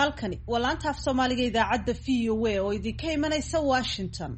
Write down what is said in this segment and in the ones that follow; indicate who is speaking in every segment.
Speaker 1: halkani waa laanta af Soomaaliga idaacadda VOA oo idinka imanaysa Washington.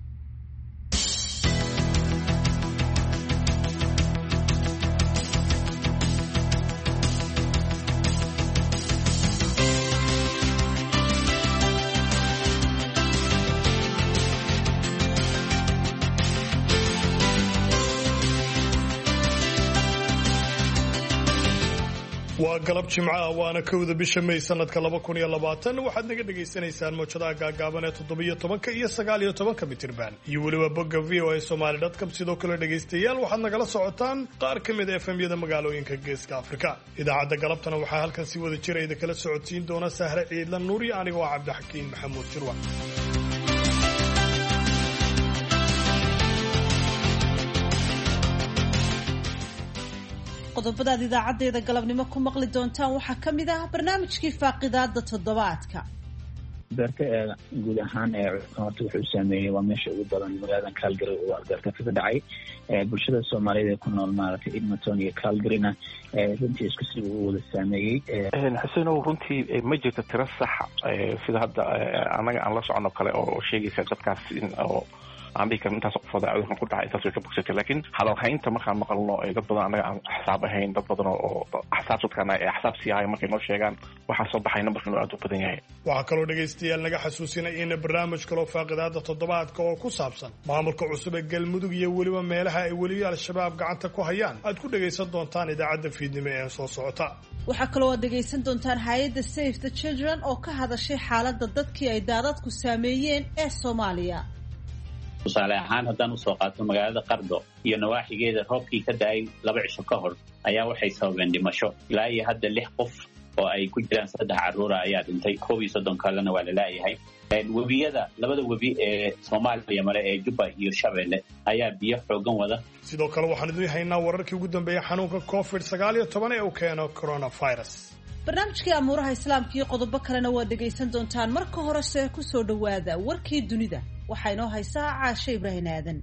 Speaker 2: waa galab jimcaha waana kowda bisha May sanadka 2020 waxaad naga dhageysanaysaan moojadaha gaagaaban ee 17 iyo 19 mitirban iyo waliba bogga voasomali.com sidoo kale dhageystayaal waxaad nagala socotaan qaar ka mid ah FM-yada magaalooyinka Geeska Afrika. Idaacadda galabtana waxaa halkan si wada jir ah kala socodsiin doona Sahre Ciidlan Nuuri anigoo Cabdixakiin Maxamuud Jirwa.
Speaker 1: qodobada idaacaddeeda galabnimo ku maqli doontaan waxaa ka mid ah barnaamijkii faaqidaada toddobaadka.
Speaker 3: beerka guud ahaan horta wuxuu saameeyey waa meesha ugu badan magaalada Calgary oo beerka ka dhacay bulshada Soomaaliyeed ee ku nool maaragtay Edmonton iyo Calgary-na runtii isku si uu wada saameeyey.
Speaker 4: Xuseen runtii ma jirto tiro sax sida hadda anaga aan la socono kale oo sheegaysa dadkaas in oo عندك أنت سقف هذا أيضا كنت عايز تسوي كبكسة لكن هذا أنت ما كان مقلنا إذا بدنا أنا حساب هين إذا بدنا حساب صوت كان حساب سياحي ما كانوا شيئا وحساب حين بكرة عدو بدنيا.
Speaker 2: وعكروا نجستي لنا حسوسنا إن برنامج كلو فاقد هذا التضباط كو سابسا معمر كعصب الجل مدوج يولي ومالها يولي على الشباب قعدت كوهيان أتكون نجسد دونتان إذا عد في دماء صوتا.
Speaker 1: وحكلوا نجسد دونتان هايد Save the Children أو كهذا الشيء حالة ضدك كي إدارات كساميين الصومالية.
Speaker 3: tusaale ahaan haddaan u soo qaato magaalada Qardo iyo nawaaxigeeda roobkii ka daay 2 cisho ka hor ayaa waxay sababeen dhimasho ilaa iyo hadda 6 qof oo ay ku jiraan 3 carruur ayaa dhintay 31 kalena waa la laayahay webiyada labada webi ee Soomaaliya mare ee Jubba iyo Shabeelle ayaa biyo xoogan wada
Speaker 2: sidoo kale waxaan idin haynaa wararkii ugu dambeeyay xanuunka COVID-19 ee uu keeno coronavirus
Speaker 1: barnaamijkii amuuraha islaamka iyo qodobo kalena waa dhageysan doontaan marka hore see ku soo dhawaada warkii dunida waxaa inoo haysaa Caashe Ibraahin Aadan.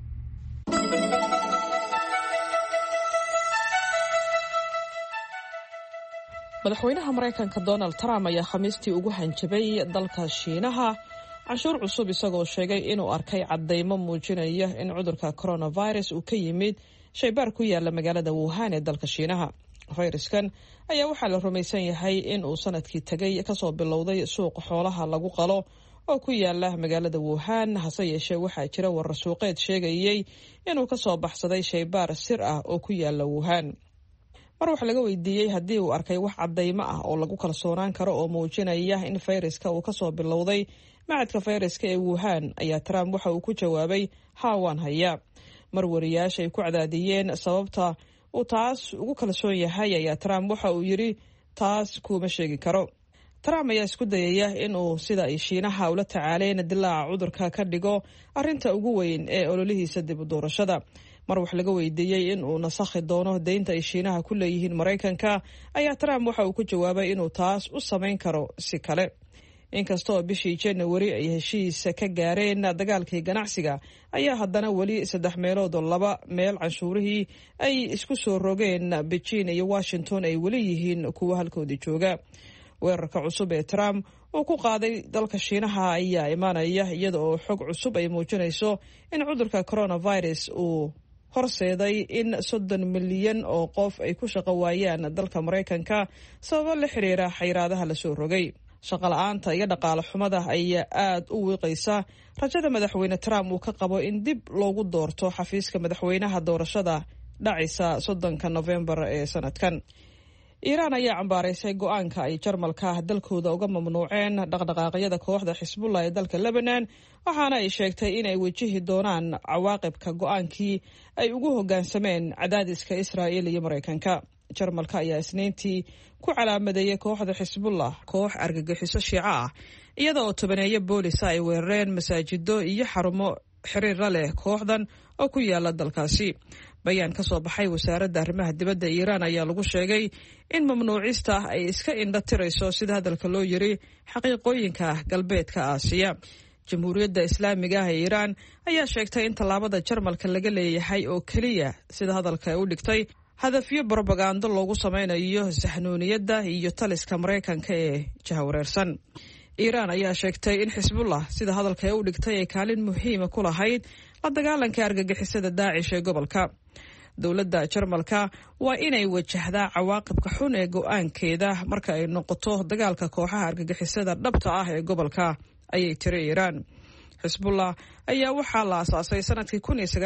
Speaker 5: madaxweynaha Mareykanka Donald Trump ayaa khamiistii ugu hanjabay dalka Shiinaha canshuur cusub isagoo sheegay inuu arkay cadeymo muujinaya in cudurka coronavirus uu ka yimid shaybaar ku yaala magaalada Wuhan ee dalka Shiinaha. fayraskan ayaa waxaa la rumaysan yahay in uu sanadkii tagay kasoo bilowday suuq xoolaha lagu qalo oo ku yaala magaalada Wuhan hase yeeshee waxaa jira warar suuqeed sheegayay inuu kasoo baxsaday shaybaar sir ah oo ku yaala Wuhan. mar wax laga weydiiyay haddii uu arkay wax cadeymo ah oo lagu kalsoonaan karo oo muujinaya in fayraska uu kasoo bilowday macadka fayraska ee Wuhan ayaa Trump waxa uu ku jawaabay waan haya. mar wariyaasha ay ku cadaadiyeen sababta uu taas ugu kalsoon yahay ayaa Trump waxa uu yiri taas kuma sheegi karo. Trump ayaa isku dayaya in uu sida ay Shiinaha ula tacaaleen dilaaca cudurka ka dhigo arinta ugu weyn ee ololihiisa dib u doorashada. mar wax laga weydiiyay in uu nasakhi doono deynta ay Shiinaha ku leeyihiin Mareykanka ayaa Trump waxa uu ku jawaabay inuu taas u sameyn karo si kale. inkastoo bishii January ay heshiis ka gaareen dagaalkii ganacsiga ayaa haddana wali 3/2 meel canshuurihii ay isku soo rogeen Beijing iyo Washington ay wali yihiin kuwa halkoodii jooga. weerarka cusub ee Trump uu ku qaaday dalka Shiinaha ayaa imaanaya iyada oo xog cusub ay muujinayso in cudurka coronavirus uu horseeday in 30 milyan oo qof ay ku shaqo waayaan dalka Mareykanka sabab la xiriira xayiraadaha la soo rogay. shaqo la'aanta iyo dhaqaale xumada ayaa aad u wiiqaysa rajada madaxweyne Trump uu ka qabo in dib loogu doorto xafiiska madaxweynaha doorashada dhacaysa 30 November ee sanadkan. Iiraan ayaa cambaaraysay go'aanka ay Jarmalka dalkooda uga mamnuuceen dhaqdhaqaaqyada kooxda Xisbullah ee dalka Lebanon waxaana ay sheegtay in ay wajihi doonaan cawaaqibka go'aankii ay ugu hoggaansameen cadaadiska Israa'iil iyo Mareykanka. Jarmalka ayaa isniintii ku calaamadeeyay kooxda Xisbullah koox argagixiso Shiico ah iyada oo 10 boolis ay weerareen masaajido iyo xarumo xiriir leh kooxdan oo ku yaala dalkaasi. bayaan ka soo baxay wasaaradda arrimaha dibadda Iiraan ayaa lagu sheegay in mamnuucista ay iska indha tirayso sida hadalka loo yiri xaqiiqooyinka galbeedka Aasiya. Jamhuuriyadda Islaamiga ah ee Iiraan ayaa sheegtay in tallaabada Jarmalka laga leeyahay oo kaliya sida hadalka u dhigtay hadafyo brobagando loogu samaynayo saxnuuniyadda iyo taliska Maraykanka ee jahawareersan. Iiraan ayaa sheegtay in Xisbullah sida hadalka ay u dhigtay ay kaalin muhiim ah ku lahayd la dagaalanka argagixisada Daacish ee gobolka. Dowladda Jarmalka waa inay wajahdaa cawaaqibka xun ee go'aankeeda marka ay noqoto dagaalka kooxaha argagixisada dhabta ah ee gobolka, ayay tiri Iiraan. Xisbullah ayaa waxaa la aasaasay sanadkii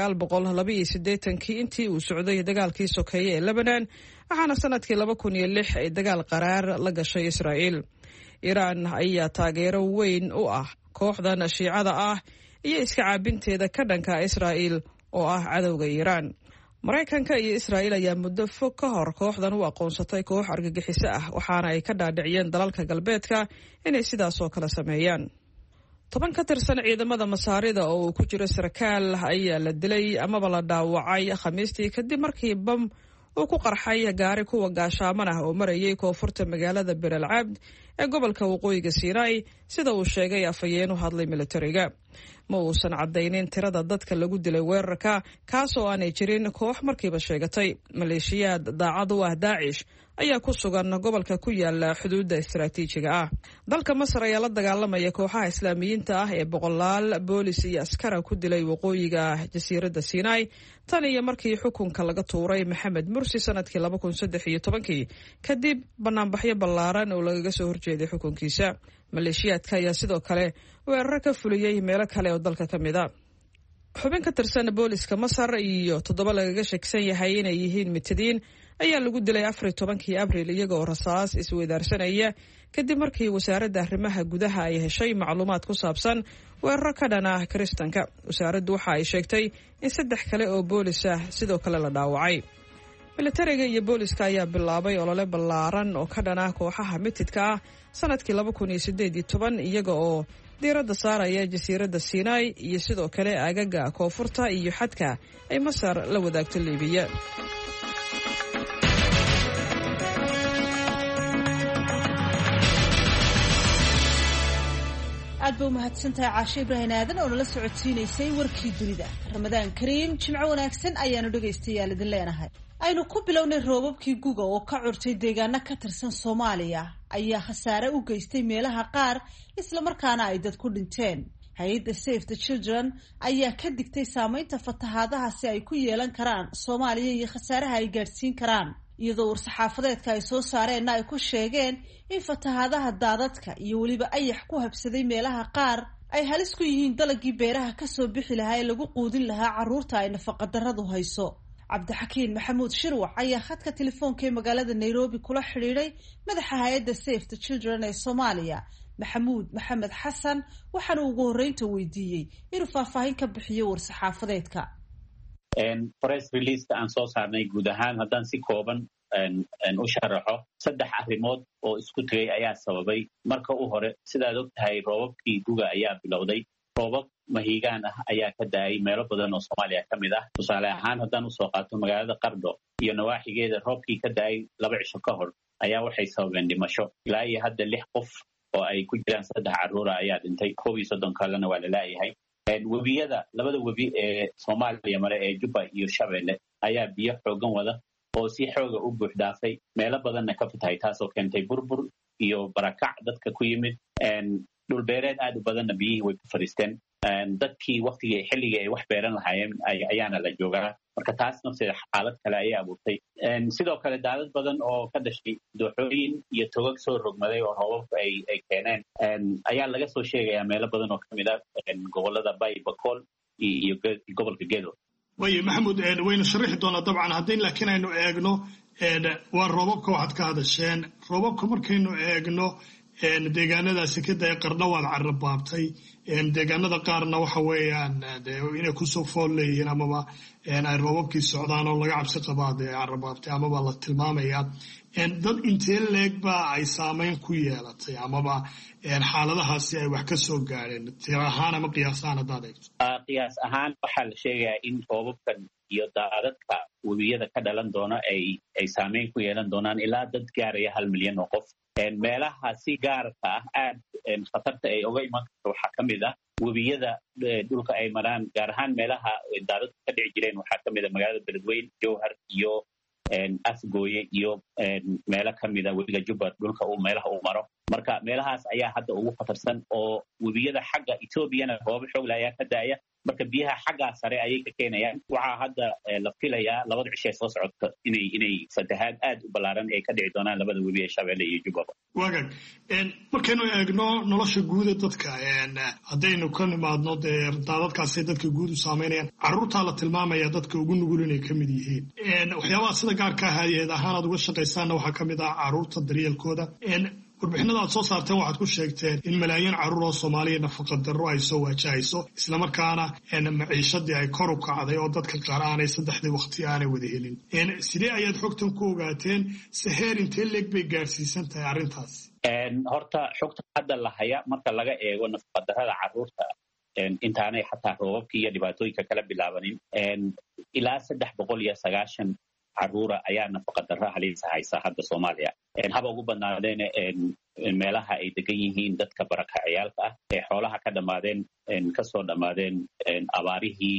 Speaker 5: 1982 intii uu socday dagaalkii sokeeye ee Lebanon, waxaana sanadkii 2006 ay dagaal qaraar la gashay Israa'iil. Iiraan ayaa taageero weyn u ah kooxdan Shiicada ah iyo iska caabinteeda ka dhanka Israa'iil oo ah cadowga Iiraan. Maraykanka iyo Israa'iil ayaa muddo fog ka hor kooxdan u aqoonsatay koox argagixiso ah, waxaana ay ka dhaadhiciyeen dalalka galbeedka inay sidaas oo kale sameeyaan. 10 ka tirsan ciidamada Masaarida oo uu ku jiro sarkaal ayaa la dilay amaba la dhaawacay Khamiistii kadib markii bam uu ku qarxay gaari kuwa gaashaaman ah oo marayay koonfurta magaalada Bir al Abd ee gobolka waqooyiga Sinai, sida uu sheegay afhayeen u hadlay militariga. Ma uusan cadaynin tirada dadka lagu dilay weerarka, kaasoo aanay jirin koox markiiba sheegatay. Maleeshiyaad daacad u ah Daacish ayaa ku sugan gobolka ku yaala xuduudda istiraatiijiga ah. Dalka Masar ayaa la dagaalamaya kooxaha islaamiyiinta ah ee boqolaal boolis iyo askar ku dilay waqooyiga jasiiradda Sinai tan iyo markii xukunka laga tuuray Maxamed Mursi sanadkii 2013 kadib banaanbaxyo ballaaran oo lagaga soo horjeeday xukunkiisa. Maleeshiyaadka ayaa sidoo kale weerar ka fuliyay meelo kale oo dalka ka mid ah. Xubin ka tirsan booliska Masar iyo 7 lagaga shaksan yahay inay yihiin mitidiin ayaa lagu dilay 14 Abriil iyaga oo rasaas isweydaarsanaya kadib markii wasaaradda arrimaha gudaha ay heshay macluumaad ku saabsan weerar ka dhan ah Kiristaanka. Wasaaraddu waxa ay sheegtay in 3 kale oo boolis ah sidoo kale la dhaawacay. Militariga iyo booliska ayaa bilaabay olole ballaaran oo ka dhan ah kooxaha mitidka ah sanadkii 2018 iyaga oo diiradda saaraya jasiiradda Sinai iyo sidoo kale aagaga koonfurta iyo xadka ay Masar la wadaagto Liibiya.
Speaker 1: aad buu mahadsantahay Caashe Ibraahin Aadan oo la socodsiinaysay warkii dunida. Ramadaan Kariim, jimco wanaagsan ayaanu dhagaystayaal idin leenahay. aynu ku bilownay roobabkii guga oo ka curtay deegaano ka tirsan Soomaaliya ayaa khasaare u geystay meelaha qaar isla markaana ay dad ku dhinteen. Hay'adda Save the Children ayaa ka digtay saameynta fatahaadaha si ay ku yeelan karaan Soomaaliya iyo khasaaraha ay gaarsiin karaan, iyadoo war-saxaafadeedka ay soo saareen ay ku sheegeen in fatahaadaha daadadka iyo weliba ayax ku habsaday meelaha qaar ay halis ku yihiin dalagii beeraha ka soo bixi lahaa ee lagu quudin lahaa carruurta ay nafaqadarradu hayso. Cabdixakiin Maxamuud Shirwax ayaa khadka telefoonka ee magaalada Nairobi kula xidhiidhay madaxa hay'adda Save the Children ee Soomaaliya, Maxamuud Maxamed Xasan, waxaana ugu horreynta weydiiyey inuu faahfaahin ka bixiyo war-saxaafadeedka.
Speaker 3: Press release aan soo saarnay guud ahaan haddaan si kooban u sharaxo 3 arrimood oo isku tagay ayaa sababay. Marka u hore sidaad ogtahay roobabkii guga ayaa bilowday. Roobab mahiigaan ah ayaa ka daayay meelo badan oo Soomaaliya ka mid ah. Tusaale ahaan haddaan usoo qaato magaalada Qardho iyo nawaaxigeeda roobkii ka daayay 2 cisho ka hor ayaa waxay sababeen dhimasho. Ilaa iyo hadda 6 qof oo ay ku jiraan 3 carruur ayaa dhintay, 31 kalena waa la laayahay. Webiyada 2 webi ee Soomaaliya mare ee Jubba iyo Shabeelle ayaa biyo xoogan wada oo si xooga u buux dhaafay meelo badanna ka fatahay, taasoo keentay burbur iyo barakac dadka ku yimid. Dhul beereed aad u badanna biyihii way ku fariisteen. Dadkii waqtigii xilligii ay wax beeran lahaayeen ayaana la joogaa, marka taas nafteeda xaalad kale ayay abuurtay. Sidoo kale daadad badan oo ka dhashay dooxooyin iyo togag soo rogmaday oo roobabku ay keeneen ayaa laga soo sheegayaa meelo badan oo ka mid ah gobollada Bay, Bakool iyo gobolka Gedo.
Speaker 2: way Maxamuud waynu sharaxi doonaa dabcan haddii laakiin aynu eegno waa roobabka waxaad ka hadasheen. Roobabka markaynu eegno deegaanadaasi ka day Qardho waad carrabaabtay, deegaanada qaarna waxa weeyaan inay ku soo fool leeyihiin amaba ay roobabkii socdaan oo laga cabsi qabaa carrabaabtay amaba la tilmaamayaa. Dad intee leeg baa ay saameyn ku yeelatay amaba xaaladahaasi ay wax ka soo gaareen tir ahaan ama qiyaas ahaan haddaad eegto?
Speaker 3: Qiyaas ahaan waxaa la sheegayaa in roobabkan iyo daadadka webiyada ka dhalan doona ay saameyn ku yeelan doonaan ilaa dad gaaraya 1 milyan oo qof. Meelaha si gaarka ah aad khatarta ay uga iman karto waxaa ka mid ah webiyada dhulka ay maraan, gaar ahaan meelaha daadadku ka dhici jireen waxaa ka mid ah magaalada Beledweyne, Jowhar iyo Afgooye iyo meelo ka mida webiga Jubba dhulka uu meelaha uu maro marka meelahaas ayaa hadda ugu khatarsan oo webiyada xagga Ethiopiana goobo xoog leh ayaa ka daaya marka biyaha xagga sare ayay ka keenayaan waxa hadda la filayaa labada cisho soo socota inay fatahaad aad u balaaran ay ka dhici doonaan labada webi ee Shabeelle iyo Jubba
Speaker 2: wagaag markaynu eegno nolosha guud ee dadka haddaynu ka nimaadno daadadkaasi dadka guud u saameynayaan carruurta la tilmaamaya dadka ugu nugul inay ka mid yihiin waxyaabaha sida gaarka ah hay'ad ahaan aad uga shaqaysaana waxaa ka mid ah carruurta daryeelkooda warbixinada aad soo saarteen waxaad ku sheegteen in malaayiin carruur oo Soomaaliya nafaqa darro ay soo wajahayso isla markaana maciishadii ay kor u kacday oo dadka qaar aanay saddexdii waqti aanay wada helin sidee ayaad xogtan ku ogaateen seheer intee leeg bay gaarsiisan tahay arrintaas
Speaker 3: horta xogta hadda la haya marka laga eego nafaqa darrada carruurta intaanay xataa roobabkii iyo dhibaatooyinka kala bilaabanin ilaa 390 carruura ayaa nafaqa darro halis haysa hadda Soomaaliya haba ugu badnaadeen meelaha ay degan yihiin dadka barakacayaalka ah ee xoolaha ka dhamaadeen ka soo dhamaadeen abaarihii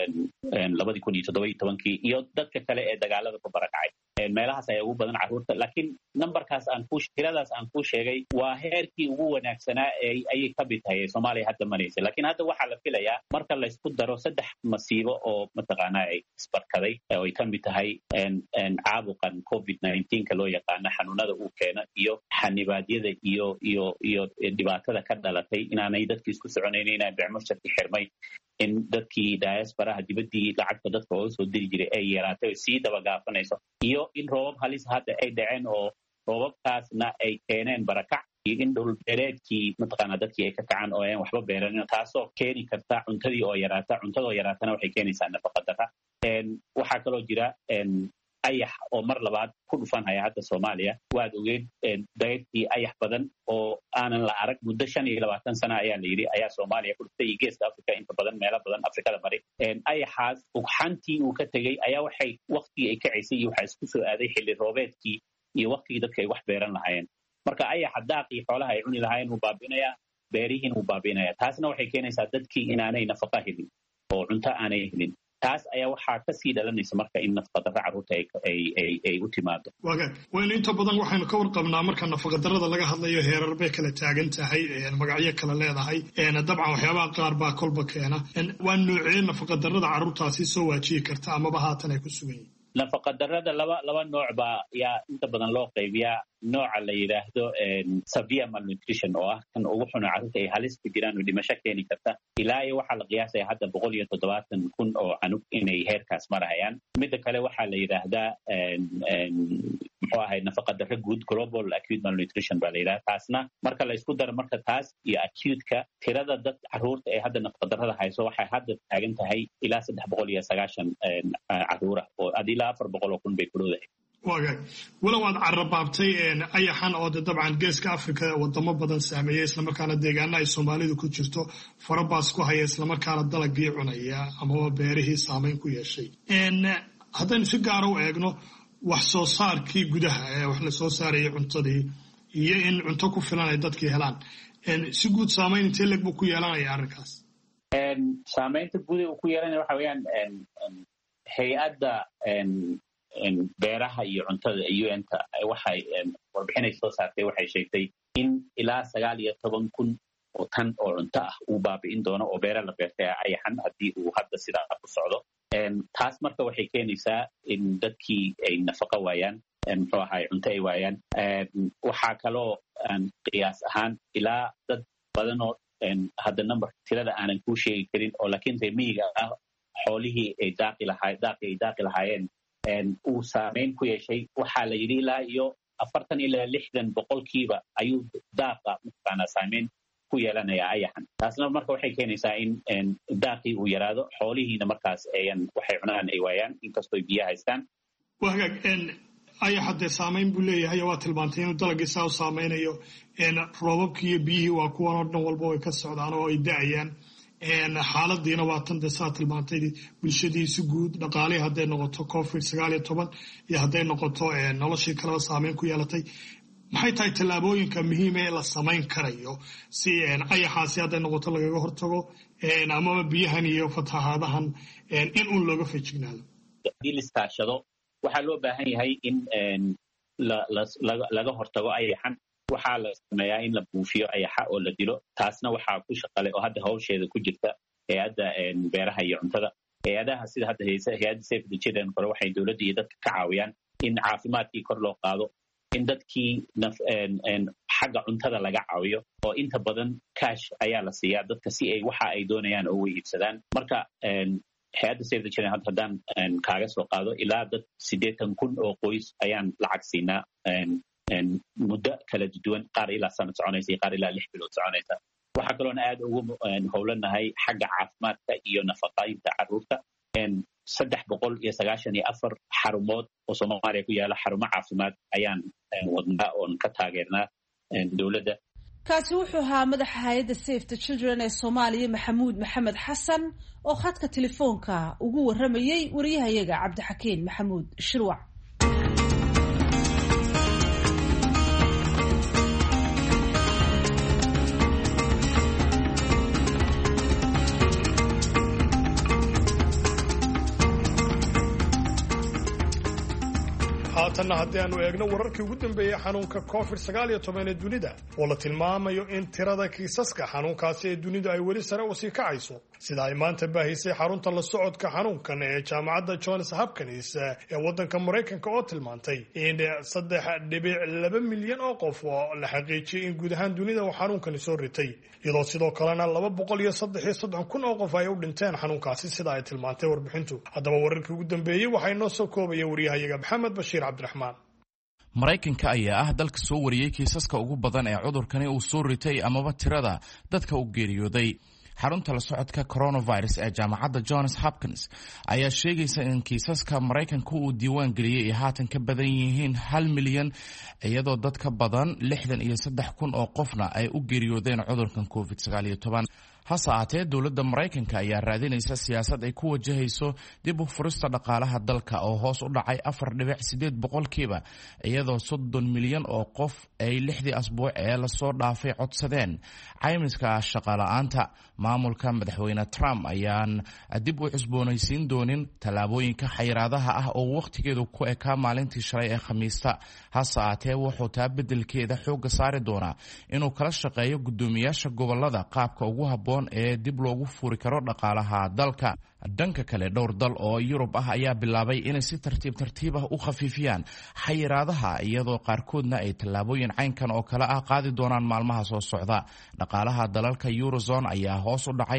Speaker 3: 2017 iyo dadka kale ee dagaalada ku barakacay meelahaas ayaa ugu badan carruurta laakiin numberkaas tiradaas aan ku sheegay waa heerkii ugu wanaagsanaa ayay ka mid tahay Soomaaliya hadda maraysa laakiin hadda waxaa la filayaa marka la isku daro 3 masiibo oo mataqaanaa ay isbarkaday oo ay ka mid tahay caabuqan COVID-19 ka loo yaqaan xanuunada uu keena iyo xanibaadyada iyo dhibaatada ka dhalatay inaanay dadkii isku soconaynin inay bicmushtarki xirmay in dadkii diasporaha dibadii lacagta dadka oo soo diri jiray ay yaraatay oo sii daba gaafanayso iyo in roobab halis hadda ay dhaceen oo roobabkaasna ay keeneen barakac iyo in dhul beereedkii mataqaanaa dadkii ay ka kacaan oo aan waxba beeranin taasoo keeni karta cuntadii oo yaraata cuntadoo yaraatana waxay keenaysaa nafaqa darra waxaa kaloo jira ayax oo mar labaad ku dhufanaya hadda Soomaaliya waad ogeed dayrtii ayax badan oo aanan la arag muddo 25 sano ayaa la yiri ayaa Soomaaliya ku dhuftay geeska Afrika inta badan meelo badan Afrikada bari ayaxaas ugxantii uu ka tagay ayaa waxay waqtigii ay kacaysay iyo waxa isku soo aaday xilli roobeedkii iyo waqtigii dadka ay wax beeran lahaayeen marka ayaxa daaqii xoolaha ay cuni lahaayeen uu baabinaya beerihiin uu baabinaya taasna waxay keenaysaa dadkii inaanay nafaqa helin oo cunto aanay helin taas ayaa waxaa ka sii dhalanaysa marka in nafaqa darro carruurta ay u timaado
Speaker 2: waynu inta badan waxaynu ka warqabnaa marka nafaqa darrada laga hadlayo heerar bay kala taagan tahay magacyo kala leedahay dabcan waxyaabaha qaar baa kolba keena waa noocee nafaqa darrada carruurtaasi soo waajihi karta amaba haatan ay ku sugan yihiin
Speaker 3: nafaqa darrada laba nooc baa yaa inta badan loo qaybiyaa nooca la yiraahdo severe malnutrition oo ah kan ugu xun carruurta ay halis ku jiraan oo dhimasho keeni karta ilaa iyo waxaa la qiyaasaya hadda 170,000 oo canug inay heerkaas marayaan midda kale waxaa la yiraahdaa muxuu ahay nafaqa darro guud global acute malnutrition baa la yiraahdaa taasna marka la isku daro marka taas iyo acute-ka tirada dad carruurta ee hadda nafaqa darrada hayso waxay hadda taagan tahay ilaa 390 carruur ah oo ilaa 400,000 bay ku dhowdahay
Speaker 2: wagaag walow aad carrabaabtay ayaxan oo dabcan geeska Afrika wadamo badan saameeyay isla markaana deegaana ay Soomaalidu ku jirto farabaas ku haya isla markaana dalagii cunaya ama beerihii saameyn ku yeeshay haddaynu si gaar u eegno wax soo saarkii gudaha ee wax la soo saarayay cuntadii iyo in cunto ku filan ay dadkii helaan si guud saameyn intee leeg buu ku yeelanaya arrinkaas
Speaker 3: saameynta guud ee uu ku yeelanaya waxa weeyaan hay'adda beeraha iyo cuntada UN-ta waxay warbixinay soo saartay waxay sheegtay in ilaa 19,000 oo tan oo cunto ah uu baabi'in doono oo beera la beertay ayaxan haddii uu hadda sidaa ku socdo taas marka waxay keenaysaa in dadkii ay nafaqa waayaan muxuu ahay cunto ay waayaan waxaa kaloo qiyaas ahaan ilaa dad badan oo hadda tirada aanan kuu sheegi karin oo laakiin reer miyiga ah xoolihii ay daaqi lahaayeen uu saameyn ku yeeshay waxaa la yidhi ilaa iyo 40 ilaa 60% ayuu daaqa mataqaanaa saameyn ku yeelanayaa ayaxan taasna marka waxay keenaysaa in daaqii uu yaraado xoolihiina markaas waxay cunaan ay waayaan inkastoo biyo haystaan
Speaker 2: wagaag ayaxa dee saameyn buu leeyahay waa tilmaantay inuu dalagii saa u saameynayo roobabkii iyo biyihii waa kuwan oo dhan walba way ka socdaan oo ay da'ayaan xaaladiina waa tan dee saa tilmaantay bulshadiisi guud dhaqaalihii hadday noqoto COVID-19 iyo hadday noqoto noloshii kaleba saameyn ku yeelatay maxay tahay tallaabooyinka muhiima ee la samayn karayo si ayaxaasi hadday noqoto lagaga hortago amaba biyahan iyo fatahaadahan in uun looga feejignaado
Speaker 3: haddii la iskaashado waxaa loo baahan yahay in laga hortago ayaxan. waxaa la sameeyaa in la buufiyo ayaxa oo la dilo. taasna waxaa ku shaqale oo hadda hawsheeda ku jirta hay-adda beeraha iyo cuntada. hay-adaha sida hadda hay-adda Save the Children kore waxay dowladda iyo dadka ka caawiyaan in caafimaadkii kor loo qaado, in dadkii xagga cuntada laga caawiyo, oo inta badan cash ayaa la siiyaa dadka si ay waxa ay doonayaan ugu iibsadaan. marka hay-adda Save the Children haddaan kaaga soo qaado ilaa dad 80,000 oo qoys ayaan lacag siinaa muddo kala duwan, qaar ilaa sanad soconaysa iyo qaar ilaa 6 bilood soconaysa. waxaa kaloona aad ugu howlanahay xagga caafimaadka iyo nafaqaynta carruurta. 394 xarumood oo Soomaaliya ku yaala xarumo caafimaad ayaan wadnaa oon ka taageernaa dowladda.
Speaker 1: kaasi wuxuu ahaa madaxa hay-adda Save the Children ee Soomaaliya Maxamuud Maxamed Xasan oo khadka telefoonka ugu waramayay wariyahayaga Cabdixakiin Maxamuud Shirwac.
Speaker 2: haatanna haddii aanu eegno wararkii ugu dambeeyey xanuunka COVID-19 ee dunida, oo la tilmaamayo in tirada kiisaska xanuunkaasi ee dunidu ay weli sare usii kacayso, sida ay maanta baahisay xarunta la socodka xanuunkan ee jaamacadda Johns Hopkins ee waddanka Maraykanka, oo tilmaantay in 3.2 milyan oo qof oo la xaqiijiyey in guud ahaan dunida uu xanuunkani soo ritay, iyadoo sidoo kalena 233,000 oo qof ay u dhinteen xanuunkaasi sida ay tilmaantay warbixintu. haddaba wararkii ugu dambeeyey waxaa inoo soo koobaya wariyahayaga Maxamed Bashiir Cabdiraxmaan.
Speaker 6: Maraykanka ayaa ah dalka soo wariyey kiisaska ugu badan ee cudurkani uu soo ritay amaba tirada dadka u geeriyooday. xarunta la socodka coronavirus ee jaamacadda Johns Hopkins ayaa sheegaysa in kiisaska Maraykanka uu diiwaan geliyey ay haatan ka badan yihiin 1 milyan, iyadoo dad ka badan 63,000 oo qofna ay u geeriyoodeen cudurkan COVID-19. hase ahaatee dowladda Maraykanka ayaa raadinaysa siyaasad ay ku wajahayso dib u furista dhaqaalaha dalka oo hoos u dhacay 4.8%, iyadoo 30 milyan oo qof ay 6 asbuuc ee lasoo dhaafay codsadeen caymiska shaqaala'aanta. maamulka madaxweyne Trump ayaan dib u cusboonaysiin doonin tallaabooyinka xayiraadaha ah oo waqtigeedu ku ekaa maalintii shalay ee Khamiista. hase ahaatee wuxuu taa beddelkeeda xoogga saari doonaa inuu kala shaqeeyo guddoomiyaasha gobollada qaabka ugu habboon ee dib loogu furi karo dhaqaalaha dalka. dhanka kale dhowr dal oo Yurub ah ayaa bilaabay inay si tartiib ah u khafiifiyaan xayiraadaha, iyadoo qaarkoodna ay tallaabooyin caynkan oo kale ah qaadi doonaan maalmaha soo socda. dhaqaalaha dalalka Eurozone ayaa hoos u dhacay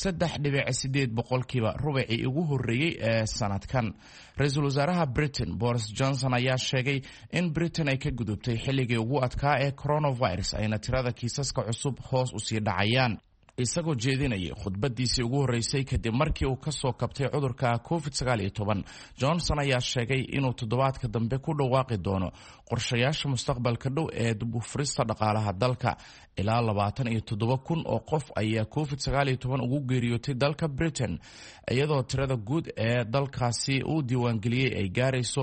Speaker 6: 3.8% rubicii ugu horreeyey ee sanadkan. ra-iisul wasaaraha Britain Boris Johnson ayaa sheegay in Britain ay ka gudubtay xilligii ugu adkaa ee coronavirus, ayna tirada kiisaska cusub hoos u sii dhacayaan. isagoo jeedinayay khudbadiisii ugu horreysay kadib markii uu ka soo kabtay cudurka COVID-19, Johnson ayaa sheegay inuu toddobaadka dambe ku dhawaaqi doono qorshayaasha mustaqbalka dhow ee dib u furista dhaqaalaha dalka. ilaa 27,000 oo qof ayaa COVID-19 ugu geeriyootay dalka Britain, iyadoo tirada guud ee dalkaasi uu diiwaangeliyey ay gaarayso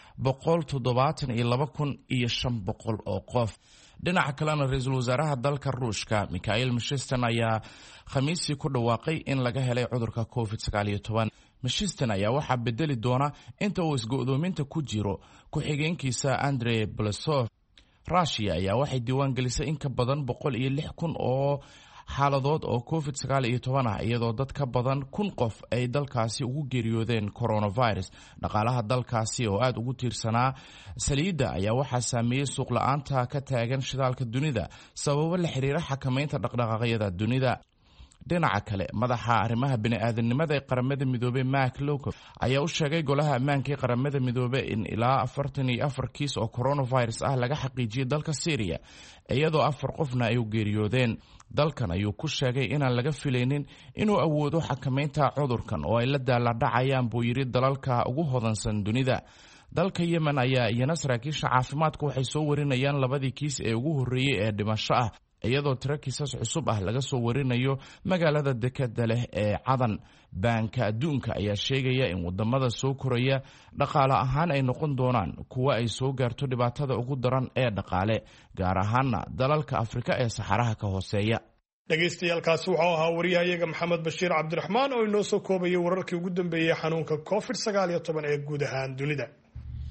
Speaker 6: 172,500 oo qof. dhinaca kalena ra-iisul wasaaraha dalka Ruushka Mikhail Mishustin ayaa Khamiistii ku dhawaaqay in laga helay cudurka COVID-19. Mishustin ayaa waxaa bedeli doona inta uu isgo'doominta ku jiro ku-xigeenkiisa Andrei Blasov. Russia ayaa waxay diiwaan gelisay in ka badan 106,000 oo xaaladood oo COVID-19 ah, iyadoo dad ka badan 1,000 qof ay dalkaasi ugu geeriyoodeen coronavirus. dhaqaalaha dalkaasi oo aad ugu tiirsanaa saliidda ayaa waxaa saameeyey suuq la'aanta ka taagan shidaalka dunida sababo la xiriira xakamaynta dhaqdhaqaaqyada dunida. dhinaca kale madaxa arrimaha bini'aadanimada ee qaramada midoobay Mark Lowcock ayaa u sheegay golaha ammaanka ee qaramada midoobay in ilaa 44 kiis oo coronavirus ah laga xaqiijiyay dalka Syria, iyadoo 4 qofna ay u geeriyoodeen. dalkan ayuu ku sheegay inaan laga filaynin inuu awoodo xakamaynta cudurkan oo ay la daalladhacayaan buu yidhi dalalka ugu hodansan dunida. dalka Yemen ayaa iyana saraakiisha caafimaadku waxay soo warinayaan 2 kiis ee ugu horreeyey ee dhimasho ah, iyadoo tiro kiisas cusub ah laga soo warinayo magaalada dekada leh ee Cadan. Baanka Adduunka ayaa sheegaya in wadamada soo koraya dhaqaale ahaan ay noqon doonaan kuwa ay soo gaarto dhibaatada ugu daran ee dhaqaale, gaar ahaana dalalka Afrika ee saxaraha ka hooseeya.
Speaker 2: dhegaystayaaalkaasi wuxuu ahaa wariyahayaga Maxamed Bashiir Cabdiraxmaan oo inoo soo koobayay wararkii ugu dambeeyey xanuunka COVID-19 ee guud ahaan dunida.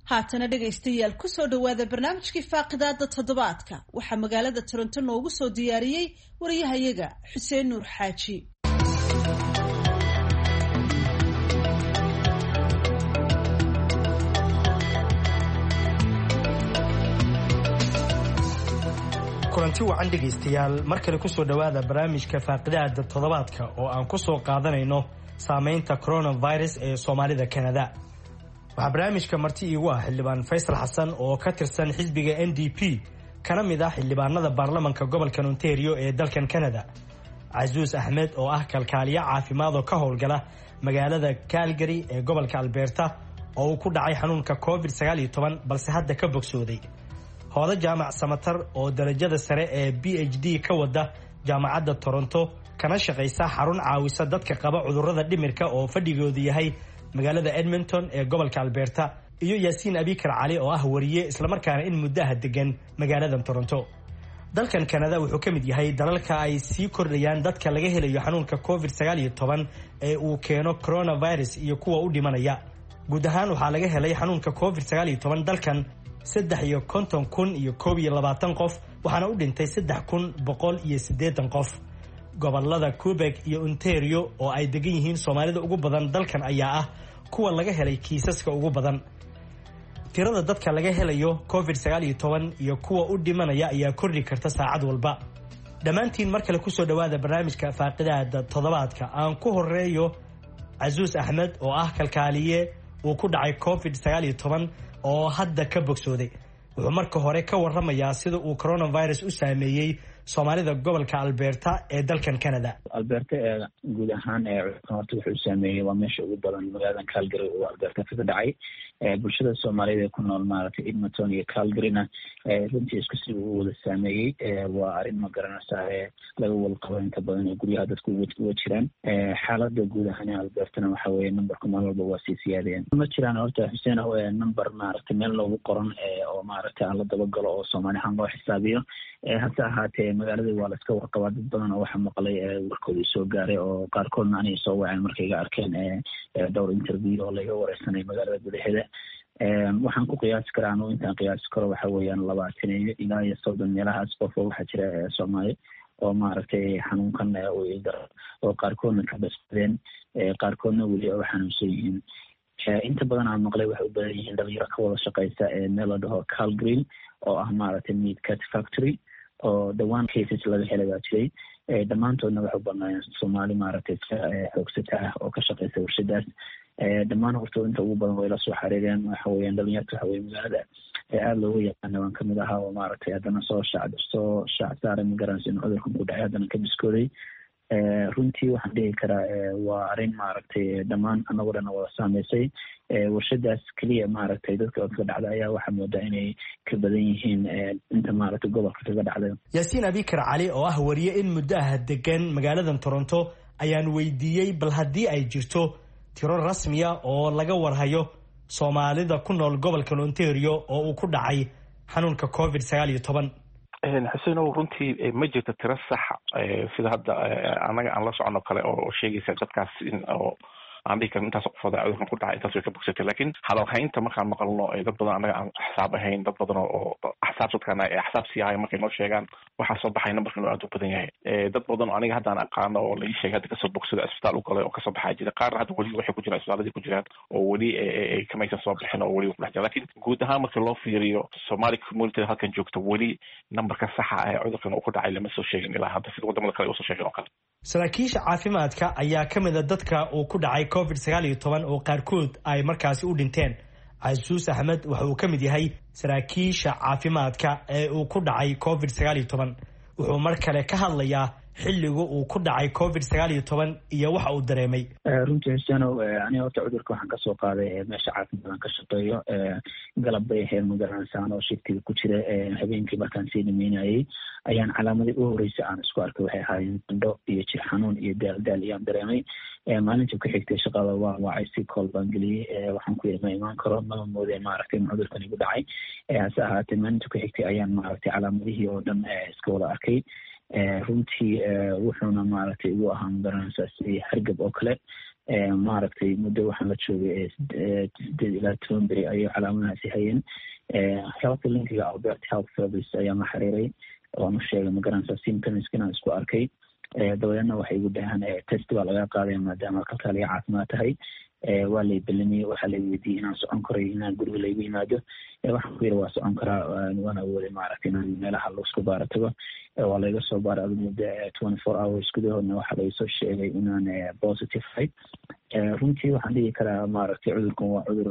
Speaker 1: haatana dhegaystayaal ku soo dhowaada barnaamijkii faaqidaada toddobaadka waxaa magaalada Toronto noogu soo diyaariyey wariyahayaga Xuseen Nuur Xaaji.
Speaker 7: kulanti wacan dhegaystayaal mar kale ku soo dhowaada barnaamijka faaqidaada toddobaadka oo aan ku soo qaadanayno saameynta coronavirus ee Soomaalida Canada. waxaa barnaamijka marti iigu ah xildhibaan Faysal Xasan oo ka tirsan xisbiga NDP kana mid ah xildhibaanada baarlamaanka gobolka Ontario ee dalkan Canada. Cazuus Axmed oo ah kalkaaliye caafimaad oo ka howlgala magaalada Calgary ee gobolka Alberta oo uu ku dhacay xanuunka COVID-19 balse hadda ka bogsooday. hooda jaamac Samatar oo darajada sare ee PhD ka wada jaamacadda Toronto kana shaqeysa xarun caawisa dadka qaba cudurrada dhimirka oo fadhigoodu yahay magaalada Edmonton ee gobolka Alberta iyo Yaasiin Abikar Cali oo ah wariye isla markaana in muddaha degan magaalada Toronto. dalkan Canada wuxuu ka mid yahay dalalka ay sii kordhayaan dadka laga helayo xanuunka COVID-19 ee uu keeno coronavirus iyo kuwa u dhimanaya. guud ahaan waxaa laga helay xanuunka COVID-19 dalkan 350,021 qof waxaana u dhintay 3,180 qof. gobolada Quebec iyo Ontario oo ay degan yihiin Soomaalida ugu badan dalkan ayaa ah kuwa laga helay kiisaska ugu badan. tirada dadka laga helayo COVID-19 iyo kuwa u dhimanaya ayaa kordhi karta saacad walba. dhammaantiin mar kale ku soo dhowaada barnaamijka faaqidaada toddobaadka. aan ku horeeyo Cazuus Axmed oo ah kalkaaliye uu ku dhacay COVID-19 oo hadda ka bogsooday. wuxuu marka hore ka warramayaa sida uu coronavirus u saameeyey Soomaalida gobolka Alberta ee dalkan Canada.
Speaker 8: Alberta guud ahaan horta wuxuu saameeyey waa meesha ugu badan magaalada Calgary oo Alberta ka dhacay. bulshada Soomaalida ku nool maaragtay Edmonton iyo Calgary-na runtii isku si uu wada saameeyey. waa arrin ma garanaysaa laga wada qabo inta badan ee guryaha dadku uga jiraan. xaaladda guud ahaan Alberta-na waxa weeye numberka maalin walba waa sii siyaadeen. ma jiraan horta Xuseen number maaragtay meel loogu qoran oo maaragtay aan la dabagalo oo Soomaali ahaan loo xisaabiyo. hase ahaatee magaalada waa la iska warqabaa dad badan oo waxa maqlay warkoodii soo gaaray oo qaarkoodna anay soo waceen markay iga arkeen dhowr interview oo laga wareysanay magaalada gudaheeda. waxaan ku qiyaasi karaa anuu intaan qiyaasi karo waxa weeyaan 20 ilaa 30 meelahaas qof oo waxaa jira Soomaali oo maaragtay xanuunkan oo qaarkoodna ka basbadeen qaarkoodna weli oo xanuunsan yihiin. inta badan aan maqlay waxay u badan yihiin dhalinyaro ka wada shaqeysa meel la dhaho Calgary oo ah maaragtay meat cut factory oo dhawaan cases laga helay baa jiray. dhammaantoodna waxay u badnaayeen Soomaali maaragtay xoogsata ah oo ka shaqeysa warshadaas. dhammaan horta inta ugu badan way la soo xariireen waxa weeyaan dhalinyarta waxa weeye magaalada aad loogu yaqaana waan kamid ahaa oo maaragtay haddana soo shaac saaray ma garanaysa in cudurkan ku dhacay haddana ka biskooday. runtii waxaan dhihi karaa waa arrin maaragtay dhammaan anagoo dhan wada saameysay. warshadaas keliya maaragtay dadka ka dhacda ayaa waxaa moodaa inay ka badan yihiin inta maaragtay gobolka kaga dhacday.
Speaker 7: Yaasiin Abikar Cali oo ah wariye in muddo ah degan magaalada Toronto ayaan weydiiyey bal haddii ay jirto tiro rasmiya oo laga warhayo Soomaalida ku nool gobolka Ontario oo uu ku dhacay xanuunka COVID-19.
Speaker 4: Xuseen runtii ma jirto tiro sax sida hadda anaga aan la socono kale oo sheegaysa dadkaas in oo aan dhihi karin intaas qofooda cudurkan ku dhacay intaas way ka bogsatay laakiin hadalhaynta markaan maqalno dad badan anaga aan xisaab ahayn dad badan oo axsaabsadkana axsaab siyahay markay noo sheegaan waxaa soo baxay numberkan oo aad u badan yahay. dad badan oo aniga hadda aan aqaano oo la ii sheegay hadda kasoo bogsada isbitaal u galay oo kasoo baxaa jira qaar hadda weli waxay ku jiraan isbitaaladii ku jiraan oo weli kamaysan soo bixin oo weli ku dhex jiraan laakiin guud ahaan marka loo fiiriyo Somali community halkan joogta weli numberka saxa ah cudurkan uu ku dhacay lama soo sheegin ilaa hadda sida wadamada kale uu soo sheegay oo kale.
Speaker 7: saraakiisha caafimaadka ayaa ka mid ah dadka uu ku dhacay COVID-19 oo qaarkood ay markaasi u dhinteen. Cazuus Axmed waxa uu ka mid yahay saraakiisha caafimaadka ee uu ku dhacay COVID-19. wuxuu mar kale ka hadlayaa xilligu uu ku dhacay COVID-19 iyo waxa uu dareemay.
Speaker 8: runtii Xuseen aniga horta cudurka waxaan kasoo qaaday meesha caafimaadka ka shaqeeyo galab bay ahayd magaranaysan oo shiftiga ku jira habeenkii markaan sii dhimeynayay ayaan calaamadii u horeysay aan isku arkay waxay ahaayeen qandho iyo jir xanuun iyo daal ayaan dareemay. maalintii ku xigtay shaqada waa wacay si call baan geliyey waxaan ku yidhi ma imaan karo mama moodeen maaragtay in cudurkan igu dhacay. hase ahaatee maalintii ku xigtay ayaan maaragtay calaamadihii oo dhan iska wada arkay. runtii wuxuuna maaragtay igu ahaa magaranaysaa si hargab oo kale maaragtay muddo waxaan la joogay 8 ilaa 10 beri ayay calaamadahaasi hayeen health linkiga Albert Health Service ayaa la xiriiray oo nu sheegay magaranaysa symptoms inaan isku arkay dabadeedna waxay igu dhahaan test baa laga qaaday maadaama kalkaaliya caafimaad tahay waa lay belamiyey waxaa lay weydiiyey inaan socon karay inaan guriga laygu yimaado waxaan ku yidhi waa socon karaa waana awooday maaragtay inaan meelaha laisku baaro tago waa layga soo baaray adigu muddo 24 hours gudahoodna waxaa laysoo sheegay inaan positive ahay runtii waxaan dhihi karaa maaragtay cudurkan waa cudur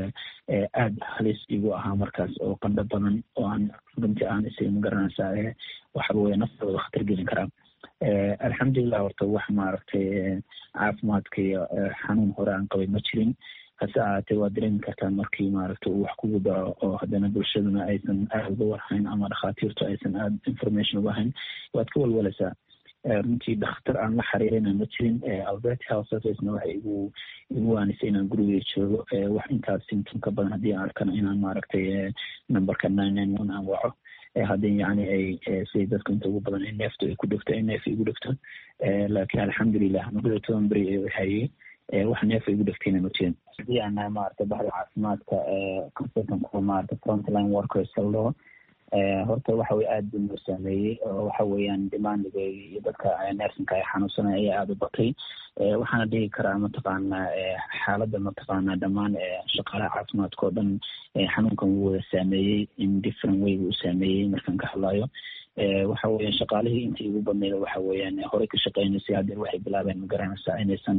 Speaker 8: aada halis igu ahaa markaas oo qandho badan oo aan runtii aan isaga magaranaysaa waxa weeye naftooda khatar gelin karaa alxamdulilah horta wax maaragtay caafimaadka iyo xanuun hore aan qabay ma jirin hase ahaatee waa dareemi kartaa markii maaragtay uu wax kugu daro oo haddana bulshaduna aysan aada uga warhayn ama dhakhaatiirtu aysan aada information uga hayn waad ka walwalaysaa runtii dhakhtar aan la xiriirina ma jirin Albert Health Service-na waxay igu waanisay inaan guriga joogo wax intaas symptom ka badan haddii aan arkana inaan maaragtay numberka 991 aan waco haddii yani ay siday dadka inta ugu badan neeftu ay ku dhigto neef igu dhigto laakiin alxamdulilah muddada 10 beri ay hayay wax neef igu dhigtayna ma jirin haddii aan maaragtay bahda caafimaadka consultant ku maaragtay frontline workers loo horta waxa way aad buu noo saameeyey oo waxa weeyaan demandiga iyo dadka nursingka ay xanuunsanaya ayaa aada u batay waxaana dhihi karaa mataqaanaa xaaladda mataqaanaa dhammaan shaqaalaha caafimaadka oo dhan xanuunkan wuu wada saameeyey in different way buu u saameeyey markaan ka hadlayo waxa weeyaan shaqaalihii intii ugu badneyd waxa weeyaan horey ka shaqeynaysay haddana waxay bilaabeen magaranaysaa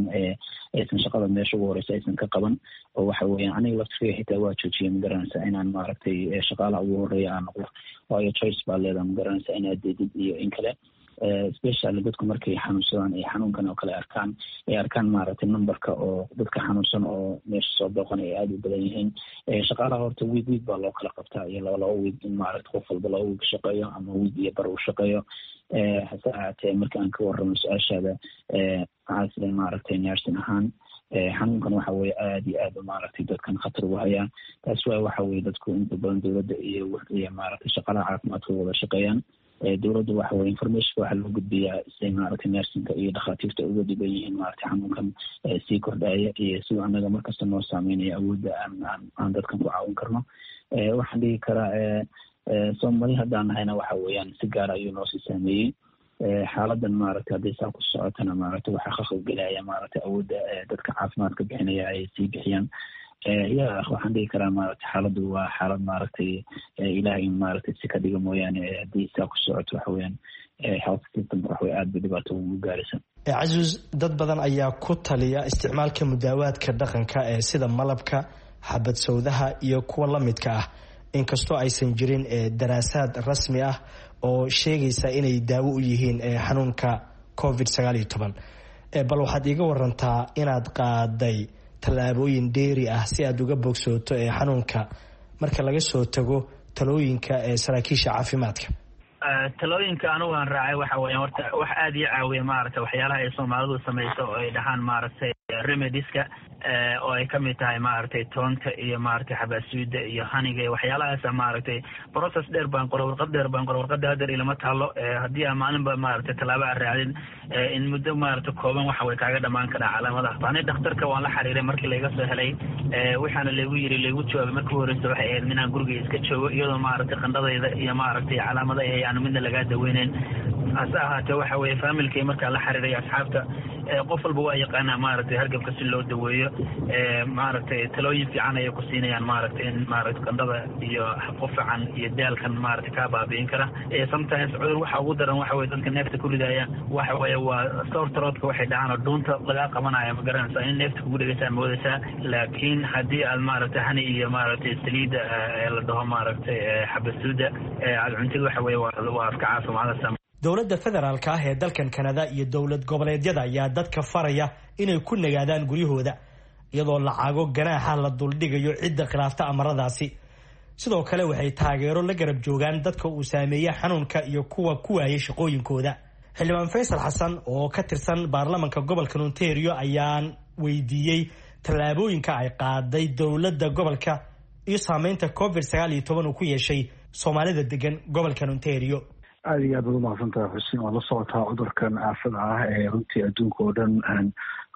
Speaker 8: inaysan shaqada meesha ugu horeysa aysan ka qaban oo waxa weeyaan aniga laftirkeyga xitaa waa joojiyay magaranaysaa inaan maaragtay shaqaalaha ugu horeeya aan noqdo waayo choice baa leedaha magaranaysaa inaad deedid iyo in kale especially dadku markay xanuunsadaan ay xanuunkan oo kale arkaan maaragtay numberka oo dadka xanuunsan oo meesha soo booqan ay aada u badan yihiin shaqaalaha horta week baa loo kala qabtaa iyo laba week in maaragtay qof walba 2 week shaqeeyo ama week iyo bar uu shaqeeyo hase ahaatee marka aan ka warramo su-aashaada maxaa maaragtay nursing ahaan xanuunkan waxa weeye aada iyo aada maaragtay dadkan khatar ugu hayaa taas waxa weeye dadku inta badan dowladda iyo maaragtay shaqaalaha caafimaadka wada shaqeeyaan dowladda waxa weeye informationka waxaa loo gudbiyaa siday maaragtay nursingka iyo dhakhaatiirta uga dhiban yihiin maaragtay xanuunkan sii kordhaya iyo siduu annaga markasta noo saameynaya awoodda aan dadkan ku caawin karno waxaan dhihi karaa soomali haddaan nahayna waxa weeyaan si gaara ayuu noosii saameeyey xaaladan maaragtay hadday saa ku socotana maaragtay waxaa khaqab gelaya maaragtay awoodda dadka caafimaadka bixinaya ay sii bixiyaan waxaan dhihi karaa maaragtay xaaladdu waa xaalad maaragtay ilaahay in maaragtay si ka dhiga mooyaane haddii saa ku socoto waxa weeyaan health system wax way aada bay dhibaato ugu gaaraysa
Speaker 7: cazuuz dad badan ayaa ku taliya isticmaalka mudaawaadka dhaqanka sida malabka xabad sawdaha iyo kuwa la midka ah inkastoo aysan jirin daraasaad rasmi ah oo sheegaysa inay daawo u yihiin xanuunka COVID-19 bal waxaad iiga warantaa inaad qaaday tallaabooyin dheeri ah si aad uga bogsooto xanuunka marka laga soo tago talooyinka saraakiisha caafimaadka
Speaker 9: talooyinka anigu aan raacay waxa weeyaan horta wax aada ii caawiya maaragtay waxyaalaha ay soomaalidu samayso oo ay dhahaan maaragtay remedieska oo ay kamid tahay maaragtay toonta iyo maaragtay xabaasuuda iyo haniga iyo waxyaalahaasa maaragtay process dheer baan qoray warqada hadeer ilama taalo haddii aan maalinba maaragtay tallaabo aan raacdin in muddo maaragtay kooban waxa way kaaga dhamaan karaa calaamadaha ani dhakhtarka waan la xiriiray markii layga soo helay waxaana laygu yiri laygu jawaabay markii horeysa waxay ahayd inaan guriga iska joogo iyadoo maaragtay qandhadayda iyo maaragtay calaamada ay aan midna lagaa daweyneyn hase ahaatee waxa weeye familkay markaa la xiriiray asxaabta qof walba waa yaqaanaa maaragtay hargabka si loo daweeyo maaragtay talooyin fiican ayay ku siinayaan maaragtay in maaragtay qandhada iyo qufacan iyo daalkan maaragtay kaa baabi'in kara sometimes cudur waxa ugu daran waxa weye dadka neefta ku ridaya waxa weeye waa sore throatka waxay dhacaan oo dhuunta lagaa qabanaya ma garanaysaa in neefta kugu dhegaysaa moodaysaa laakiin haddii aad maaragtay hani iyo maaragtay saliida la dhaho maaragtay xabasuuda aad cuntid waxa weeye waa ka caafimaadaysaa
Speaker 7: dowladda federaalka ah ee dalkan Kanada iyo dowlad goboleedyada ayaa dadka faraya inay ku nagaadaan guryahooda iyadoo lacago ganaaxa la duldhigayo cidda khilaafta amaradaasi sidoo kale waxay taageero la garab joogaan dadka uu saameeyay xanuunka iyo kuwa ku waayay shaqooyinkooda xildhibaan Faysal Xasan oo ka tirsan baarlamaanka gobolka Ontario ayaan weydiiyay tallaabooyinka ay qaaday dowladda gobolka iyo saameynta COVID-19 uu ku yeeshay Soomaalida degan gobolka Ontario
Speaker 10: aada iyo aad baad umahadsantahay xuseen waa la socotaa cudurkan aafada ah ee runtii adduunka oo dhan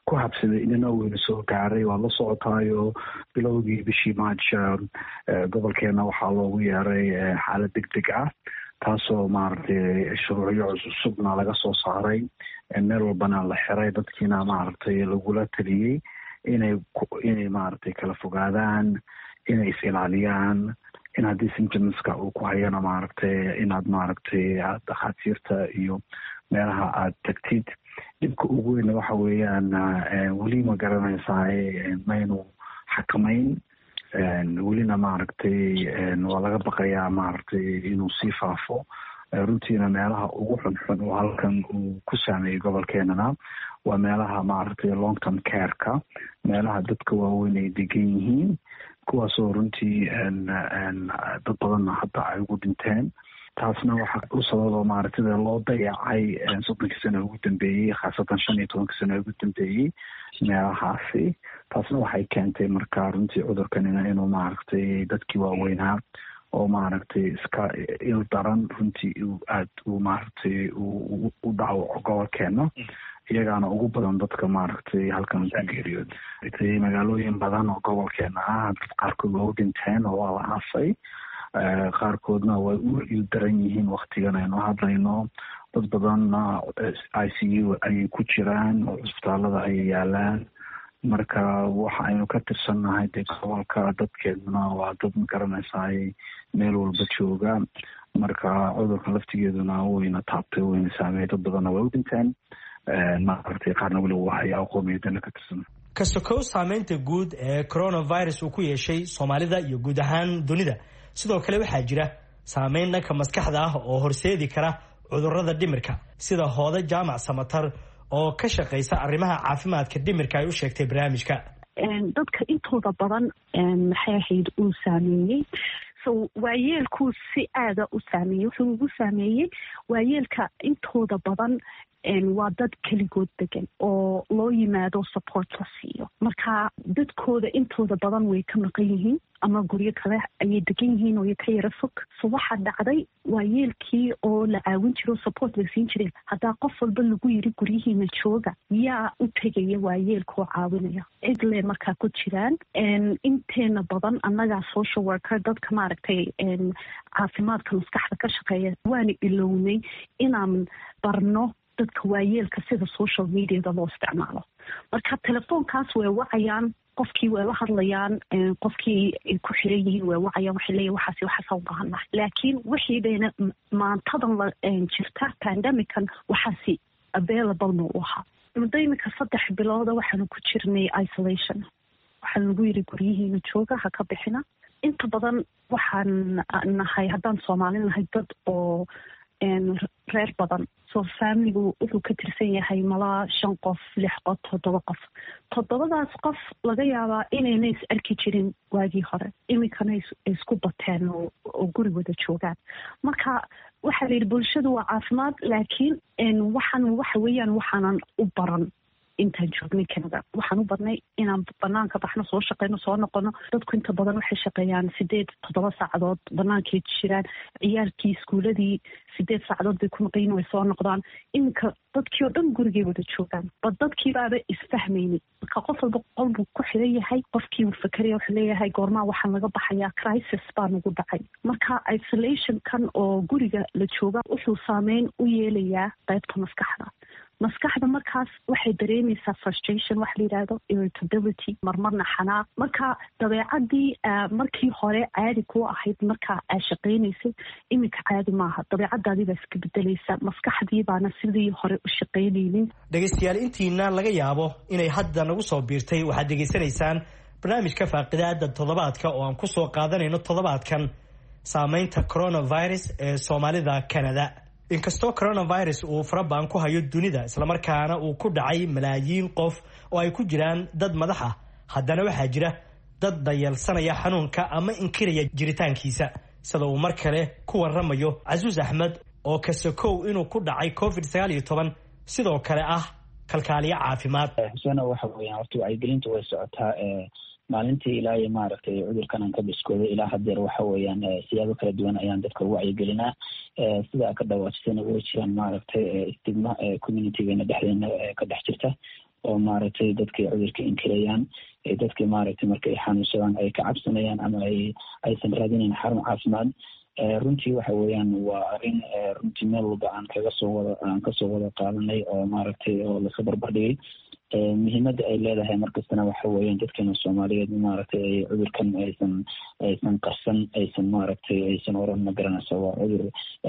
Speaker 10: ku habsaday inana weyna soo gaaray waa la socotaayo bilowgii bishii March gobolkeena waxaa loogu yeeray xaalad degdeg ah taasoo maaragtay shuruucyo cusubna laga soo saaray meel walbana la xiray dadkiina maaragtay lagula taliyey inay maaragtay kala fogaadaan inay is ilaaliyaan in haddii symptomska uu ku hayana maaragtay inaad maaragtay dhakhaatiirta iyo meelaha aad tagtid dhibka ugu weyna waxa weeyaan weli ma garanaysaa maynu xakamayn welina maaragtay waa laga baqayaa maaragtay inuu sii faafo runtiina meelaha ugu xunxun oo halkan uu ku saameeyey gobolkeenana waa meelaha maaragtay long term careka meelaha dadka waaweyn ay degan yihiin kuwaasoo runtii dad badanna hadda ay ugu dhinteen taasna waxaa u sababoo maaragtay loo dayacay 30 sano ugu dambeeyey khaasatan 15 sano ugu dambeeyey meelahaasi taasna waxay keentay markaa runtii cudurkanina inuu maaragtay dadkii waaweynaa oo maaragtay iska il daran runtii aad uu maaragtay u dhaawaco gobolkeena iyagaana ugu badan dadka maaragtay halkan ku geeriyooday magaalooyin badan oo gobolkeena ah dad qaarkood waa u dhinteen oo waa la aasay qaarkoodna way u il daran yihiin waktigan aynu hadlayno dad badanna ICU ayay ku jiraan oo cisbitaalada ayay yaalaan marka waxa aynu ka tirsannahay dee gobolka dadkeeduna waa dad ma garanaysaa meel walba jooga marka cudurka laftigeeduna wayna taabtay wayna saameeyay dad badanna way u dhinteen maaragtay qaarna weli waxay aqoomiyadana ka tirsan
Speaker 7: kasokow saameynta guud ee coronavirus uu ku yeeshay Soomaalida iyo guud ahaan dunida sidoo kale waxaa jira saameyn dhanka maskaxda ah oo horseedi kara cudurrada dhimirka sida Hooda Jaamac Samatar oo ka shaqeysa arrimaha caafimaadka dhimirka ay u sheegtay barnaamijka
Speaker 11: dadka intooda badan maxay ahayd uu saameeyey waayeelku si aada u saameeyey wuxuu ugu saameeyey waayeelka intooda badan waa dad keligood degan oo loo yimaado support la siiyo marka dadkooda intooda badan way ka maqan yihiin ama guryo kale ayay degan yihiin oo ka yara fog waxaa dhacday waayeelkii oo la caawin jiro support la siin jiray haddaa qof walba lagu yiri guryihiina jooga yaa u tegaya waayeelka oo caawinaya cidle markaa ku jiraan inteena badan annagaa social worker dadka maaragtay caafimaadka maskaxda ka shaqeeya waana ilownay inaan barno dadka waayeelka sida social mediada loo isticmaalo marka telefoonkaas way wacayaan qofkii way la hadlayaan qofkii ay ku xiran yihiin way wacayaan waxay leeyihin waxaas u baahannahay laakiin wixii bayna maantadan la jirta pandemican waxaasi available ma u ahaa muddo iminka 3 bilooda waxaanu ku jirnay isolation waxaan lagu yiri guryihiina jooga ha ka bixina inta badan waxaan nahay haddaan Soomaali nahay dad oo reer badan soo familigu wuxuu ka tirsan yahay malaa 5 qof 6 qof 7 qof 7daas qof laga yaabaa inayna is arki jirin waagii hore iminkana isku bateen oo guri wada joogaan marka waxaa la yidhi bulshadu waa caafimaad laakiin waxa weeyaan waxaanan u baran intaan joognay Canada waxaan u barnay inaan banaanka baxno soo shaqeyno soo noqono dadku inta badan waxay shaqeeyaan 8-7 saacadood banaankay jiraan ciyaalkii iskuuladii 8 saacadood bay ku maqayn way soo noqdaan inka dadkii oo dhan gurigay wada joogaan dadkii baaba isfahmayni marka qof walba qolbu ku xiran yahay qofkii uu fikiraya wuxuu leeyahay goormaa waxaan laga baxayaa crisis baa nagu dhacay marka isolation kan oo guriga la jooga wuxuu saameyn u yeelayaa qaybta maskaxda markaas waxay dareemaysaa frustration wax la yiraahdo irritability marmarna xanaaq marka dabeecadii markii hore caadi ku ahayd marka ay shaqeynaysay iminka caadi maaha dabeecadaadii baa iska bedelaysa maskaxdii baana sidii hore u shaqeynaynin
Speaker 7: dhegeystayaal intiina laga yaabo inay hadda nagu soo biirtay waxaad degeysanaysaan barnaamijka faaqidaada toddobaadka oo aan ku soo qaadanayno toddobaadkan saameynta coronavirus ee Soomaalida Canada inkastoo coronavirus uu farabaan ku hayo dunida islamarkaana uu ku dhacay malaayiin qof oo ay ku jiraan dad madax ah haddana waxaa jira dad dayalsanaya xanuunka ama inkiraya jiritaankiisa sida uu mar kale ku waramayo Casuus Axmed oo ka sokow inuu ku dhacay COVID-19 sidoo kale ah kalkaaliye caafimaad
Speaker 8: xusana waxa weeyaan horta wacyigelintu way socotaa maalintii ilaa iyo maaragtay cudurkan aan ka biskooday ilaa hadeer waxa weeyaan siyaabo kala duwan ayaan dadka ugu wacyigelinaa sida ka dhawaajisana way jiraan maaragtay stigma communitygeena dhexdeena ka dhex jirta oo maaragtay dadkay cudurka inkirayaan dadkii maaragtay markay xanuunsadaan ay ka cabsanayaan ama aysan raadinayn xarun caafimaad runtii waxa weeyaan waa arrin runtii meel walba aan kasoo wada qaadanay oo maaragtay oo laska barbardhigay muhiimadda ay leedahay markastana waxa weeyaan dadkeena soomaaliyeed maaragtay ay cudurkan aysan qarsan aysan maaragtay aysan oran ma garanaysa waa cudur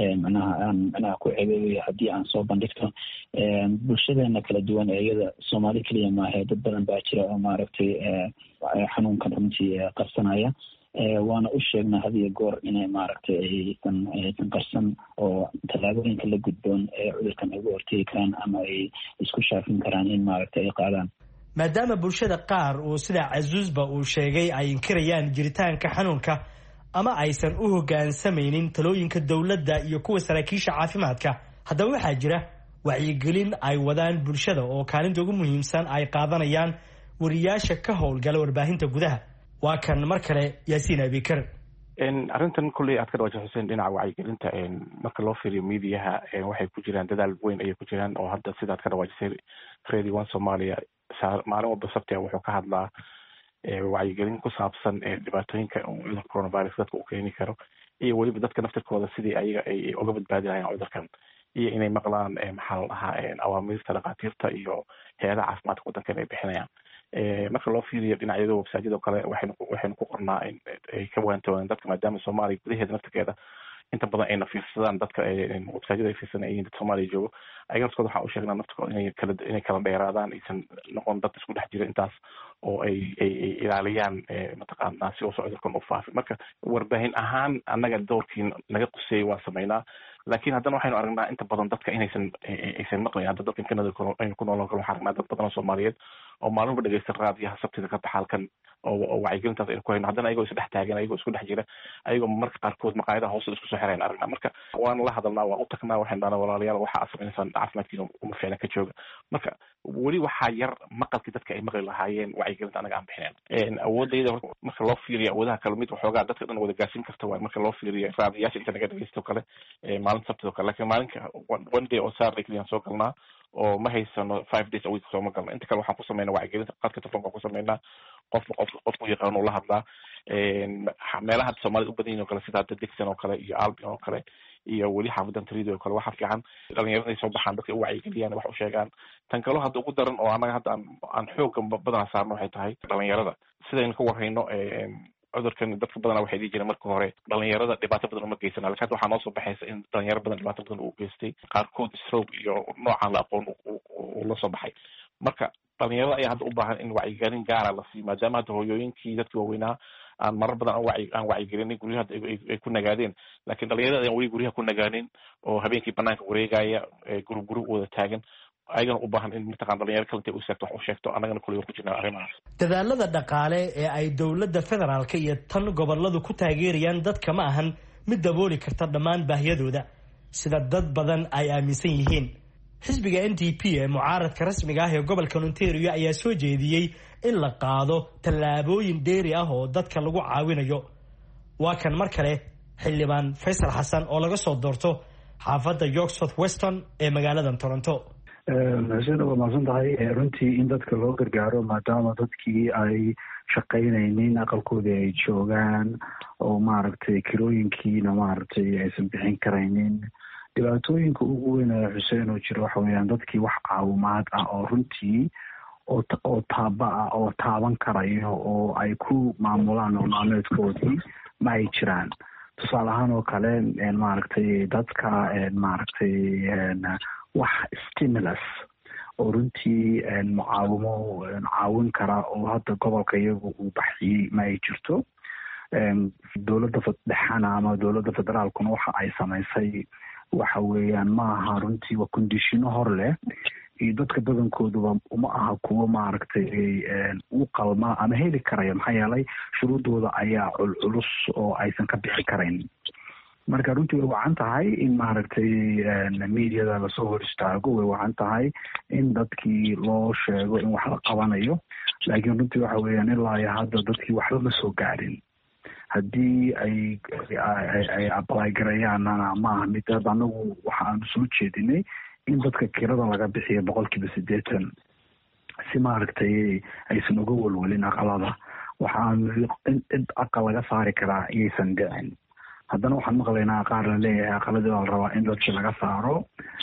Speaker 8: macnaha ku cebeebaya haddii aan soo bandhigto bulshadeena kala duwan ee iyada soomaali keliya maahe dad badan baa jira oo maaragtay xanuunkan runtii qarsanaya waana u sheegnaa had iyo goor inay maaragtay aysan qarsan oo tallaabooyinka la gudboon ee cudurkan ay ugu hortegi karaan ama ay isku shaafin karaan in maaragtay ay qaadaan
Speaker 7: maadaama bulshada qaar uu sida casuusba uu sheegay ay inkirayaan jiritaanka xanuunka ama aysan u hoggaansamaynin talooyinka dowladda iyo kuwa saraakiisha caafimaadka haddaba waxaa jira wacyigelin ay wadaan bulshada oo kaalinta ugu muhiimsan ay qaadanayaan wariyaasha ka howlgala warbaahinta gudaha waa kan mar kale yaasiin abikar
Speaker 4: arrintan kulley aad ka dhawaajay xuseen dhinaca wacyigelinta marka loo fiiriyo miidiyaha waxay ku jiraan dadaal weyn ayay ku jiraan oo hadda sidaad ka dhawaajisay Radio 1 Soomaaliya maalin walba sabti wuxuu ka hadlaa wacyigelin ku saabsan dhibaatooyinka cudurka coronavirus dadka uu keeni karo iyo weliba dadka naftirkooda sidii ayaga ay uga badbaadi lahayeen cudurkan iyo inay maqlaan maxaa la dhahaa awaamiirta dhakhaatiirta iyo hay-adaha caafimaadka waddankan ay bixinayaan marka loo fiiriyo dhinacyada websaadyada kale waxaynu ku qornaa ay ka waantoodaan dadka maadaama soomaaliya gudaheeda naftirkeeda inta badan ayna fiirsadaan dadka websaadyada ay fiirsanayeen dad soomaaliya joogo ayaga naftirkooda waxaan u sheegnaa naftirkooda inay kala dheeraadaan aysan noqon dad isku dhex jira intaas oo ay ilaaliyaan mataqaanaa si uusan cudurkan u faafin marka warbaahin ahaan annaga doorkii naga quseeyay waa samaynaa laakiin haddana waxaynu aragnaa inta badan dadka aysan maqlayn hadda dadkan kanada aynu ku noolaan karo waxaan aragnaa dad badan oo soomaaliyeed oo maalinba dhegeysta raadiyaha sabtida ka baxaalkan oo wacyigelintaas aynu ku hayno haddana ayagoo isdhex taagan ayagoo isku dhex jira ayagoo marka qaarkood maqaayadaha hoose isku soo xirayn aragnaa marka waana la hadalnaa waan u tagnaa waxaynu dhahnaa walaalayaal waxa aad samaynaysan caafimaadkiina uma fiicna ka jooga marka weli waxaa yar maqalkii dadka ay maqli lahaayeen wacyigelinta anaga aan bixinayn awoodayda marka loo fiiriyo awoodaha kale mid waxoogaa dadka dhan wada gaarsiin karta waay marka loo fiiriyo raadiyaasha inta naga dhegeysto kale maalinta sabtida kale laakiin maalinka one day oo Saturday kaliya soo galnaa oo ma haysano 5 days a week soo ma galno inta kale waxaan ku sameynaa wacyigelinta qadka telefoonka ku sameynaa qofku yaqaan uu la hadlaa meelaha Soomaalida u badan yihiin oo kale sida hadda Dixon oo kale iyo Albion oo kale iyo weli xaafadan Trido oo kale waxa fiican dhalinyarada ay soo baxaan dadka u wacyigeliyaan wax u sheegaan tan kale hadda ugu daran oo anaga hadda aan xoog badan saarno waxay tahay dhalinyarada sidaynu ka warhayno cudurkan dadka badan waxay dhigi jireen marka hore dhalinyarada dhibaato badan uma geysana laakiin waxaa noo soo baxaysa in dhalinyaro badan dhibaato badan uu geystay qaarkood stroke iyo noocan la aqoon uu la soo baxay marka dhalinyarada ayaa hadda u baahan in wacyigelin gaara la siiyo maadaama hadda hooyooyinkii dadkii waaweynaa aan marar badan aan wacyigelinay guryaha ay ku nagaadeen laakiin dhalinyarada ayaan weli guryaha ku nagaanin oo habeenkii banaanka wareegaya gurub wada taagan ayagana u baahan in mataqaan dhalinyaro kale intay u sheegto wax u sheegto annagana kulli war ku jirnaa arrimahaas
Speaker 7: dadaalada dhaqaale ee ay dowladda federaalka iyo tan gobolladu ku taageerayaan dadka ma ahan mid dabooli karta dhammaan baahiyadooda sida dad badan ay aaminsan yihiin xisbiga NDP ee mucaaradka rasmiga ah ee gobolka Ontario ayaa soo jeediyey in la qaado tallaabooyin dheeri ah oo dadka lagu caawinayo waa kan mar kale xildhibaan Faysal Xasan oo laga soo doorto xaafadda York South Weston ee magaalada Toronto
Speaker 10: xuseen waa mahadsan tahay runtii in dadka loo gargaaro maadaama dadkii ay shaqaynaynin aqalkoodii ay joogaan oo maaragtay kirooyinkiina maaragtay aysan bixin karaynin dhibaatooyinka ugu weyn ee xuseen oo jira waxa weeyaan dadkii wax caawimaad ah oo runtii oo taaba ah oo taaban karayo oo ay ku maamulaan oo maalmeedkoodii ma ay jiraan tusaale ahaan oo kale maaragtay dadka maaragtay wax stimulus oo runtii mucaawimo caawin kara oo hadda gobolka iyagu uu baxiyey ma ay jirto dowladda dhexana ama dowladda federaalkuna waxa ay samaysay waxa weeyaan ma aha runtii waa kondishino hor leh iyo dadka badankooduba uma aha kuwo maaragtay u qalma ama heli karaya maxaa yeelay shuruudooda ayaa culculus oo aysan ka bixi karayn marka runtii way wacan tahay in maaragtay mediada lasoo hor istaago way wacan tahay in dadkii loo sheego in wax la qabanayo laakiin runtii waxa weeyaan ilaa iyo hadda dadkii waxba ma soo gaadhin haddii ay apply garayaanna maaha mid hadda anagu waxa aanu soo jeedinay in dadka kirada laga bixiyo 80% si maaragtay aysan uga walwalin aqalada waxaan cid aqal laga saari karaa iyaysan dhicin. haddana waxaan maqlaynaa qaar la leeyahay aqaladii baa la rabaa in dadki laga saaro.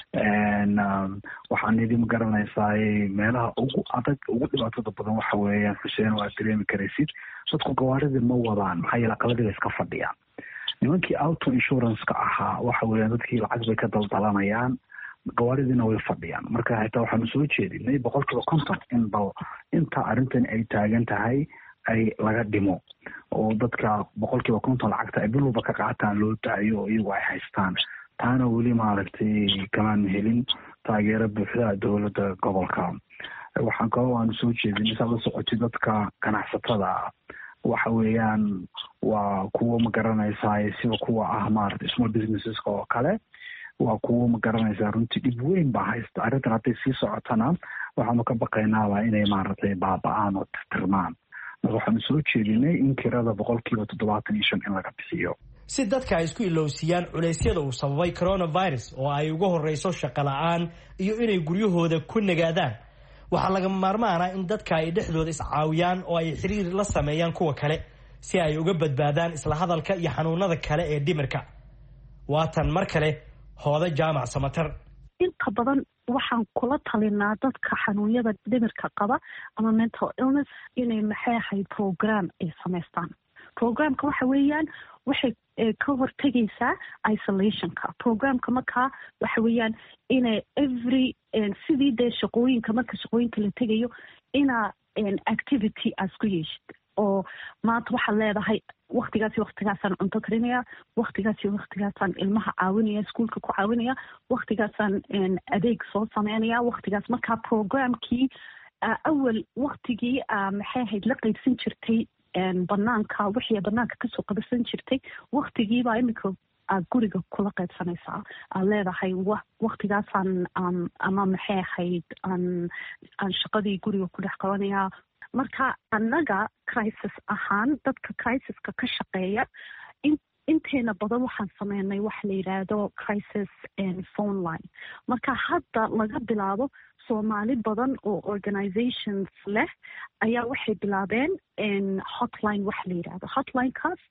Speaker 10: waxaan idin ma garanaysaa meelaha ugu adag ugu dhibaatada badan waxa weeyaan xuseen waa dareemi karaysid dadku gawaaridii ma wadaan maxaa yeele aqaladii bay iska fadhiyaan. nimankii auto insurance-ka ahaa waxa weeyaan dadkii lacag bay ka daldalanayaan gawaaridiina way fadhiyaan. marka xitaa waxaanu soo jeedinay 50% in bal inta arrintan ay taagan tahay ay laga dhimo oo dadka 50% lacagta ay bil walba ka qaataan loo daayo iyagu ay haystaan. taana weli maaragtay kamaan helin taageero buuxda dowladda gobolka. waxaan kaloo aanu soo jeedinay saa la socotay dadka ganacsatada waxa weeyaan waa kuwo ma garanaysaa sida kuwa ah maaragtay small businesseska oo kale waa kuwo ma garanaysaa runtii dhib weyn baa haysta. arrintan hadday sii socotana waxaanu ka baqaynaaba inay maaragtay baaba-aan oo tirtirmaan. marka waxaanu soo jeedinay in kirada 75% in laga bixiyo
Speaker 7: si dadka ay isku ilowsiiyaan culeysyada uu sababay coronavirus oo ay uga horeyso shaqo la-aan iyo inay guryahooda ku nagaadaan. waxaa lagama maarmaana in dadka ay dhexdooda iscaawiyaan oo ay xiriir la sameeyaan kuwa kale si ay uga badbaadaan isla hadalka iyo xanuunada kale ee dhimirka. waatan mar kale Hooda Jaamac Samatar.
Speaker 11: inta badan waxaan kula talinaa dadka xanuunyada dhimirka qaba ama mental illness inay maxay ahayd program ay samaystaan. programka waxa weeyaan waxay ka hortegaysaa isolationka. programka markaa waxa weeyaan inay sidii dee shaqooyinka marka shaqooyinka la tegayo inaa activity aad ku yeeshid oo maanta waxaad leedahay waktigaasaan cunto karinaya, waktigaasaan ilmaha caawinaya, iskuolka ku caawinaya, waktigaasaan adeeg soo sameynaya, waktigaas markaa programkii awal waktigii maxay ahayd la qaybsan jirtay banaanka wixii banaanka kasoo qabasan jirtay waktigiibaa imika aad guriga kula qaybsanaysaa. aad leedahay waktigaasaan ama maxay ahayd aan shaqadii guriga ku dhex qabanaya. marka annaga crisis ahaan dadka crisiska ka shaqeeya inteena badan waxaan sameynay waxa la yidhaahdo crisis phone line. marka hadda laga bilaabo Soomaali badan oo organizations leh ayaa waxay bilaabeen hotline waxa la yidhaahdo. hotlinekaas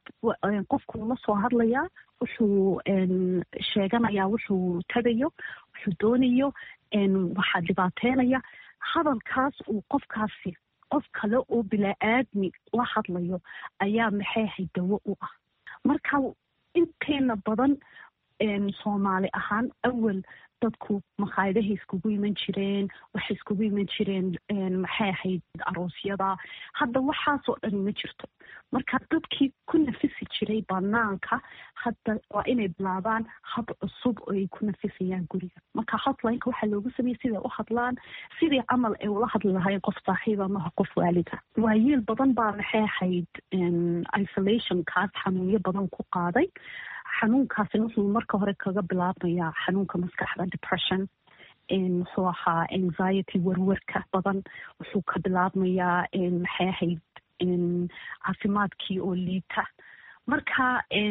Speaker 11: qofku la soo hadlayaa, wuxuu sheeganayaa wuxuu tagayo, wuxuu doonayo, waxaa dhibaateynaya. hadalkaas uu qofkaasi qof kale oo bilaa-aadmi la hadlayo ayaa maxay ahayd dawo u ah. marka inteena badan Soomaali ahaan awal dadku makhaayadahay iskugu iman jireen, waxay iskugu iman jireen maxay ahayd aroosyada. hadda waxaasoo dhan ma jirto. marka dadkii ku nafisi jiray banaanka hadda waa inay bilaabaan hab cusub oo ay ku nafisayaan guriga. marka hotlineka waxaa loogu sameeyey siday u hadlaan, sidii camal ay ula hadli lahaayeen qof saaxiiba maha qof waalida. waayeel badan baa maxay ahayd isolationkaas xanuunyo badan ku qaaday. xanuunkaasina wuxuu marka hore kaga bilaabmayaa xanuunka maskaxda depression, wuxuu ahaa anxiety warwarka badan, wuxuu ka bilaabmayaa maxay ahayd caafimaadkii oo liita. marka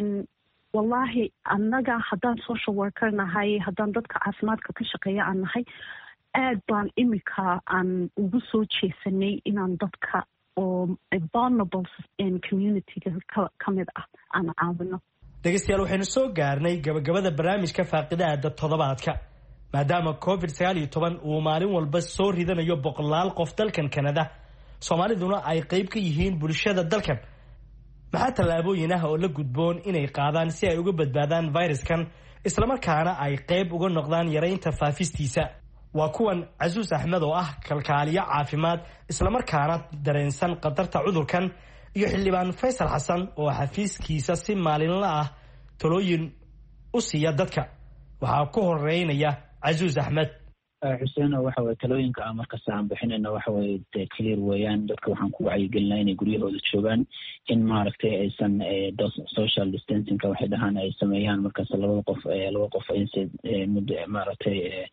Speaker 11: wallahi annaga haddaan social worker nahay, haddaan dadka caafimaadka ka shaqeeya aan nahay, aad baan imika aan ugu soo jeesanay inaan dadka oo vulnerable communityga ka mid ah aan caawino.
Speaker 7: dhegeystayaal waxaynu soo gaarnay gabagabada barnaamijka faaqidaada toddobaadka. maadaama COVID-19 uu maalin walba soo ridanayo 100 qof dalkan Canada, Soomaaliduna ay qayb ka yihiin bulshada dalkan, maxaa tallaabooyin ah oo la gudboon inay qaadaan si ay uga badbaadaan viruskan isla markaana ay qayb uga noqdaan yareynta faafistiisa? waa kuwan Casuus Axmed oo ah kalkaaliye caafimaad isla markaana dareensan qatarta cudurkan, iyo xildhibaan Faysal Xasan oo xafiiskiisa si maalinle ah talooyin u siiya dadka. waxaa ku horeynaya Casuus Axmed.
Speaker 8: xuseen waxa way talooyinka aan markaas aan bixinayna waxa way clear weeyaan. dadka waxaan ku wacyigelinaa inay guryahooda joogaan, in maaragtay aysan social distancing waxay dhahaan ay sameeyaan. markaas laba qof aysan muddo maaragtay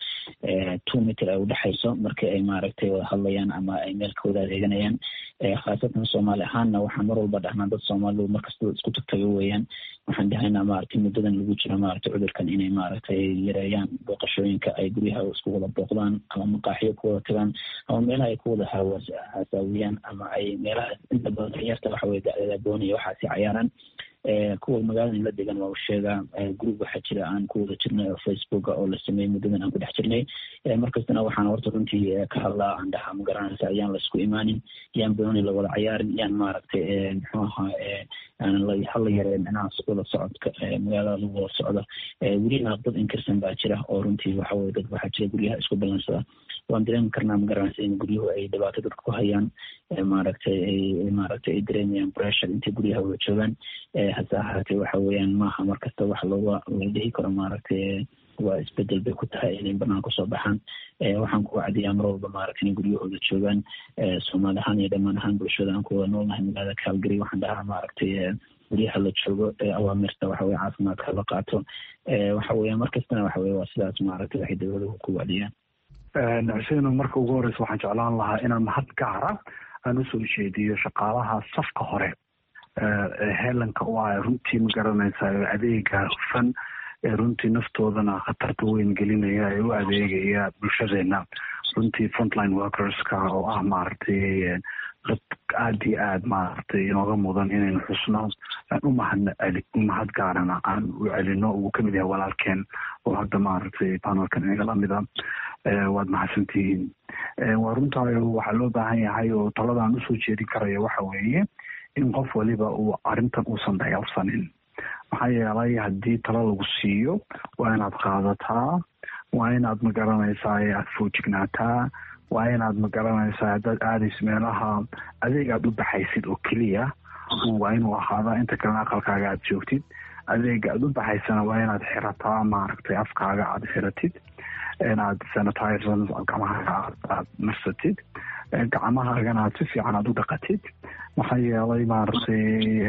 Speaker 8: 2 mitir ay udhexayso markii ay maaragtay wada hadlayaan ama ay meel ka wada adeeganayaan. khaasatan soomaali ahaanna waxaan mar walba dhahnaa dad soomaalidu markasta isku tagtago weeyaan. waxaan dhahaynaa maaragtay muddadan lagu jiro maaragtay cudurkan inay maaragtay yareeyaan booqashooyinka ay guryaha isku wada booqdaan ama maqaaxiyo ku wada tagaan ama meelaha ay ku wada hasaawiyaan ama ay meelaha inta badan danyarta waxa weye dacdada booniya waxaasi cayaaraan. kuwa magaalada la degan waa u sheegaa group waxaa jira aan ku wada jirnay oo facebooka oo la sameeyey muddadan aan ku dhex jirnay. markastana waxaan horta runtii ka hadlaa aan dhahaa ma garanaysa ayaan la isku imaanin, yaan booni la wada cayaarin, yaan maaragtay muxuu ahaa hala yareen dhinacaas wada socodka magaalada lagu wada socdo. welina dad inkirsan baa jira oo runtii waxa weye dad waxaa jira guryaha isku balansada. waan dareemi karnaa ma garanaysa in guryuhu ay dhibaato dadka ku hayaan, maaragtay ay dareemayaan pressure intay guryaha wada joogaan. hase ahaatee waxa weeyaan maaha markasta wax la dhihi karo maaragtay waa isbedel bay ku tahay inay banaan kusoo baxaan. waxaan ku wacdiyaa mar walba maaragtay inay guryahooda joogaan. soomaali ahaan iyo dhammaan ahaan bulshada aan ku wada noolnahay magaalada Calgary waxaan dhahaa maaragtay guryaha la joogo awaamirta waxa weye caafimaadka la qaato. waxa weeyaan markastana waxa weye waa sidaas maaragtay waxay dowladuhu ku wacdiyaan.
Speaker 10: xuseen marka ugu horeysa waxaan jeclaan lahaa inaan mahad gaara aan usoo jeediyo shaqaalaha safka hore heelanka u ah runtii ma garanaysa adeega hufan ee runtii naftoodana khatarta weyn gelinaya ee u adeegaya bulshadeena runtii frontline workerska oo ah maaragtay dad aada iyo aada maaragtay inooga mudan inaynu xusno umahad gaarana aan u celino uu kamid yahay walaalkeen oo hadda maaragtay panelkan inaga lamida. waad mahadsantihiin. waa runtaayo waxaa loo baahan yahay oo taladaan usoo jeedin karaya waxa weeye in qof waliba uu arrintan uusan dayalsanin. maxaa yeelay haddii talo lagu siiyo waa inaad qaadataa, waa inaad magaranaysaa aada foojignaataa, waa inaad magaranaysaa haddaad aadayso meelaha adeeg aada u baxaysid oo keliya waa inuu ahaadaa inta kalena aqalkaaga aada joogtid. adeega aada u baxaysana waa inaad xirataa maaragtay afkaaga aada xiratid, inaad sanitizer gacmahaaga aad marsatid, gacmahaagana aad si fiican aada u dhaqatid. maxaa yeelay maaragtay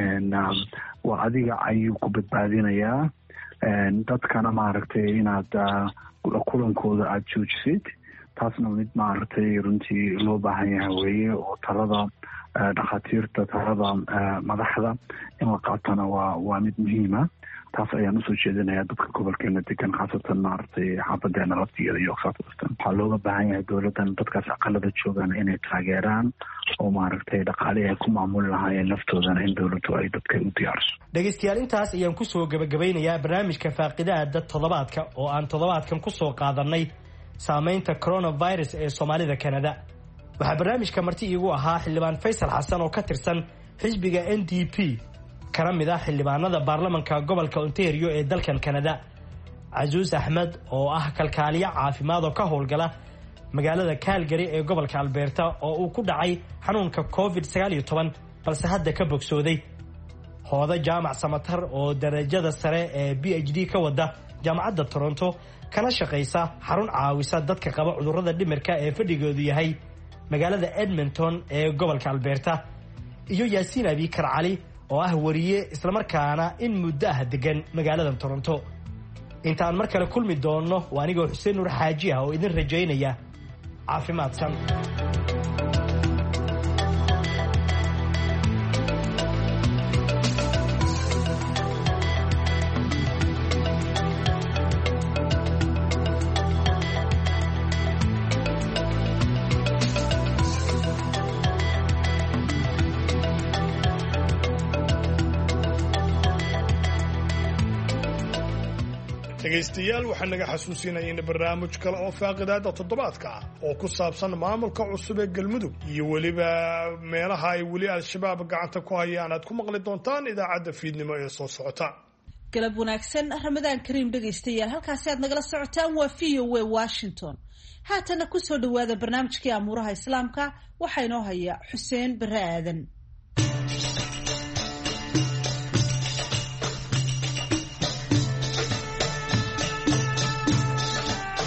Speaker 10: waa adiga ayuu ku badbaadinayaa. dadkana maaragtay inaad kulankooda aada joojisid, taasna mid maaragtay runtii loo baahan yahay weeye oo talada dhakhaatiirta, talada madaxda in la qaatana waa mid muhiima. taas ayaan usoo jeedinayaa dadka gobolkeena degan khaasatan maaragtay xaafadeena laftigeeda iyo southwestern. waxaa looga baahan yahay dowladdan dadkaas aqalada joogaan inay taageeraan oo maaragtay dhaqaalihii ay ku maamuli lahaayeen naftoodana in dowladdu ay dadka u diyaariso.
Speaker 7: dhegeystayaal intaas ayaan kusoo gabagabeynayaa barnaamijka faaqidaada toddobaadka oo aan toddobaadkan kusoo qaadanay saameynta coronavirus ee soomaalida Canada. waxaa barnaamijka marti iigu ahaa xildhibaan Faysal Xasan oo ka tirsan xisbiga NDP kana mid ah xildhibaanada baarlamanka gobolka Ontario ee dalkan Canada. Cazuus Axmed oo ah kalkaaliye caafimaad oo ka howlgala magaalada Calgary ee gobolka Alberta oo uu ku dhacay xanuunka COVID-19 balse hadda ka bogsooday. Hooda Jaamac Samatar oo darajada sare ee PhD ka wada jaamacadda Toronto kana shaqeysa xarun caawisa dadka qaba cudurrada dhimirka ee fadhigoodu yahay magaalada Edmonton ee gobolka Alberta. iyo Yaasiin Abikar Cali oo ah wariye isla markaana in muddo ah degan magaalada Toronto. intaan mar kale kulmi doono waa aniga Xuseen Nuur Xaaji ah oo idin rajaynaya caafimaadsan.
Speaker 2: dhegaystayaal waxaan naga xasuusinaya in barnaamij kale oo faaqidaada toddobaadka ah oo ku saabsan maamulka cusub ee galmudug iyo weliba meelaha ay weli al-shabaab gacanta ku hayaan aad ku maqli doontaan idaacadda fiidnimo ee soo socota.
Speaker 1: galab wanaagsan ramadaan kariim dhegaystayaal halkaasi aad nagala socotaan waa VOA Washington. haatana ku soo dhawaada barnaamijkii amuuraha islaamka waxaa inoo haya Xuseen Bare Aadan.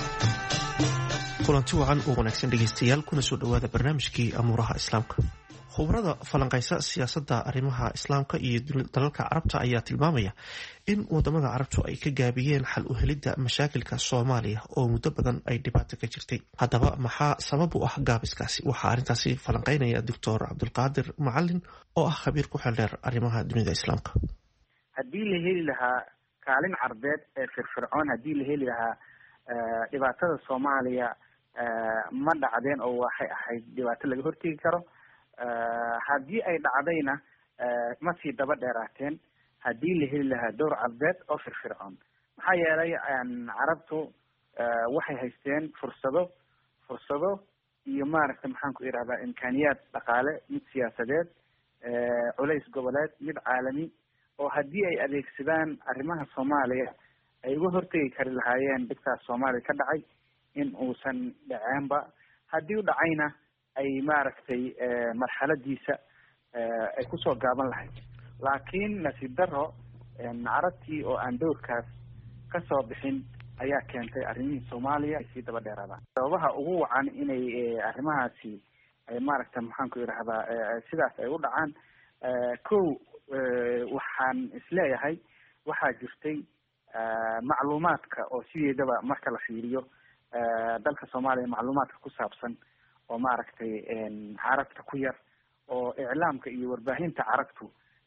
Speaker 12: kulanti wacan oo wanaagsan dhegaystayaal kuna soo dhawaada barnaamijkii amuuraha islaamka. khubarada falanqaysa siyaasadda arrimaha islaamka iyo dalalka carabta ayaa tilmaamaya in wadamada carabtu ay ka gaabiyeen xal u helidda mashaakilka soomaaliya oo muddo badan ay dhibaato ka jirtay. haddaba maxaa sabab u ah gaabiskaasi? waxaa arrintaasi falanqeynaya doctor cabdulqaadir macalin oo ah khabiir ku xeldheer arrimaha dunida islaamka.
Speaker 13: haddii la heli lahaa kaalin carbeed ee firfircoon, haddii la heli lahaa dhibaatada soomaaliya ma dhacdeen oo waxay ahayd dhibaato laga hortegi karo. haddii ay dhacdayna ma sii daba dheeraateen haddii la heli lahaa dowr carbeed oo firfircoon. maxaa yeelay carabtu waxay haysteen fursado iyo maaragtay maxaan ku irahdaa imkaaniyaad dhaqaale, mid siyaasadeed, culays goboleed, mid caalami, oo haddii ay adeegsadaan arrimaha soomaaliya ay uga hortegi kari lahaayeen dhibkaas soomaaliya ka dhacay in uusan dhaceenba. haddii u dhacayna ay maaragtay marxaladiisa ay kusoo gaaban lahayd. laakiin nasiib daro carabtii oo aan dowrkaas kasoo bixin ayaa keentay arrimihii soomaaliya ay sii daba dheeraadaan. sababaha ugu wacan inay arrimahaasi ay maaragtay maxaan ku irahdaa sidaas ay u dhacaan, kow waxaan isleeyahay waxaa jirtay macluumaadka oo sideedaba marka la fiiriyo dalka soomaaliya macluumaadka ku saabsan oo maaragtay carabta ku yar, oo iclaamka iyo warbaahinta carabtu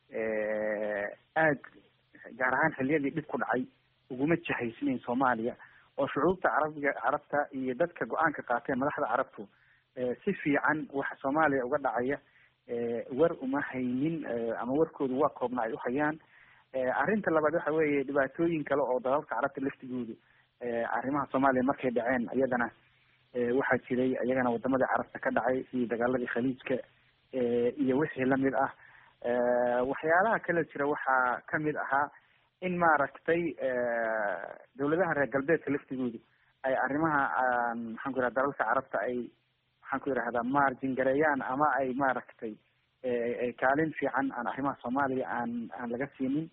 Speaker 13: aad gaar ahaan xiliyadii dhib ku dhacay uguma jahaysnayn soomaaliya, oo shucuubta carabta iyo dadka go-aanka qaateen madaxda carabtu si fiican waxa soomaaliya uga dhacaya war uma haynin, ama warkoodu waa koobna ay uhayaan. arrinta labaad waxa weeye dhibaatooyin kale oo dalalka carabta laftigoodu arrimaha soomaaliya markay dhaceen iyadana waxaa jiray iyagana wadamadii carabta ka dhacay sidii dagaaladii khaliijka iyo wixii lamid ah. waxyaalaha kale jira waxaa kamid ahaa in maaragtay dawladaha reer galbeedka laftigoodu ay arrimaha maxaan ku irahda dalalka carabta ay maxaan ku irahdaa margin gareeyaan, ama ay maaragtay kaalin fiican aan arrimaha soomaaliya aan laga siinin.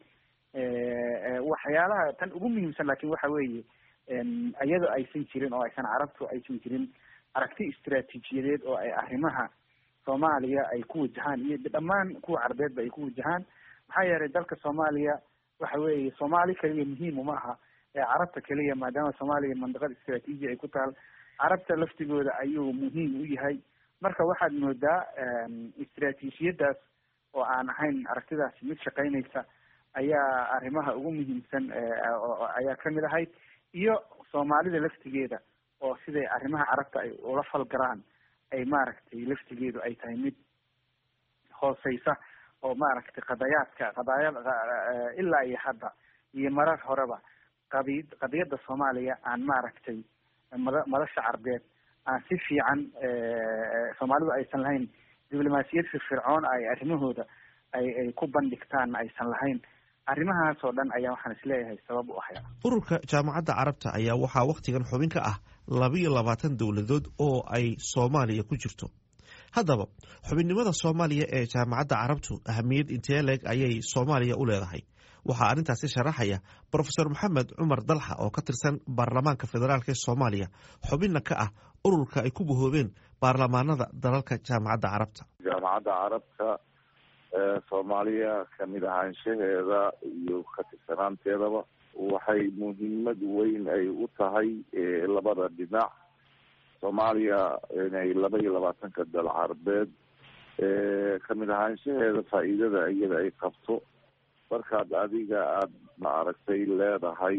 Speaker 13: waxyaalaha tan ugu muhiimsan laakiin waxa weeye iyadoo aysan jirin oo aysan carabtu aysan jirin aragti istaraatiijiyadeed oo ay arrimaha soomaaliya ay ku wajahaan, iyo dhammaan kuwa carbeedba ay ku wajahaan. maxaa yeelay dalka soomaaliya waxa weeye soomaali keliya muhiim uma aha carabta keliya, maadaama soomaaliya mandiqad istaraatiiji ay ku taal, carabta laftigooda ayuu muhiim u yahay. marka waxaad moodaa istaraatiijiyadaas oo aan ahayn aragtidaasi mid shaqaynaysa ayaa arrimaha ugu muhiimsan ayaa kamid ahayd, iyo soomaalida laftigeeda oo siday arrimaha carabta ay ula falgaraan ay maaragtay laftigeedu ay tahay mid hooseysa, oo maaragtay qadaayada ilaa iyo hadda iyo marar horeba qadiyadda soomaaliya aan maaragtay madasha carbeed aan si fiican soomaalidu aysan lahayn diblomaasiyad firfircoon ay arrimahooda ay ku bandhigtaan aysan lahayn. arrimahaas oo dhan ayaa waxaan isleeyahay sabab u ahaya.
Speaker 12: ururka jaamacadda carabta ayaa waxaa wakhtigan xubin ka ah 22 dowladood oo ay soomaaliya ku jirto. haddaba xubinnimada soomaaliya ee jaamacadda carabtu ahamiyad intee leeg ayay soomaaliya u leedahay? waxaa arrintaasi sharaxaya profesor maxamed cumar dalxa oo ka tirsan baarlamaanka federaalk ee soomaaliya, xubinna ka ah ururka ay ku bahoobeen baarlamaanada dalalka jaamacadda carabta.
Speaker 14: jaamacadda carabta soomaaliya kamid ahaanshaheeda iyo ka tirsanaanteedaba waxay muhiimad weyn ay u tahay labada dhinac. soomaaliya inay 22 dal carbeed kamid ahaanshaheeda faa'iidada iyada ay qabto markaad adiga aada maaragtay leedahay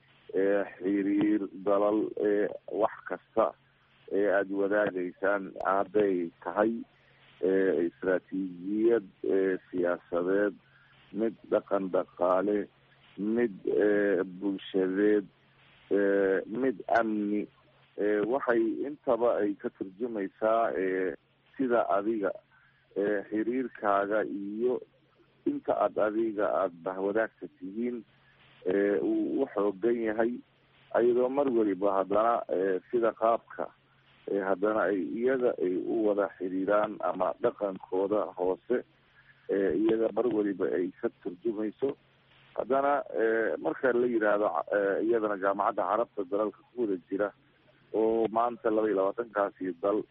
Speaker 14: xiriir dalal wax kasta aada wadaagaysaan, hadday tahay istaraatiijiyad siyaasadeed, mid dhaqan dhaqaale, mid bulshadeed, mid amni, waxay intaba ay ka turjumaysaa sida adiga xiriirkaaga iyo inta adiga aada bahwadaagta tihiin uu u xoogan yahay, ayadoo mar weliba haddana sida qaabka haddana ay iyaga ay u wada xiriiraan ama dhaqankooda hoose iyaga mar weliba ay ka turjumayso. haddana marka la yidhaahdo iyadana jaamacadda carabta dalalka ku wada jira oo maanta 22kaasi dal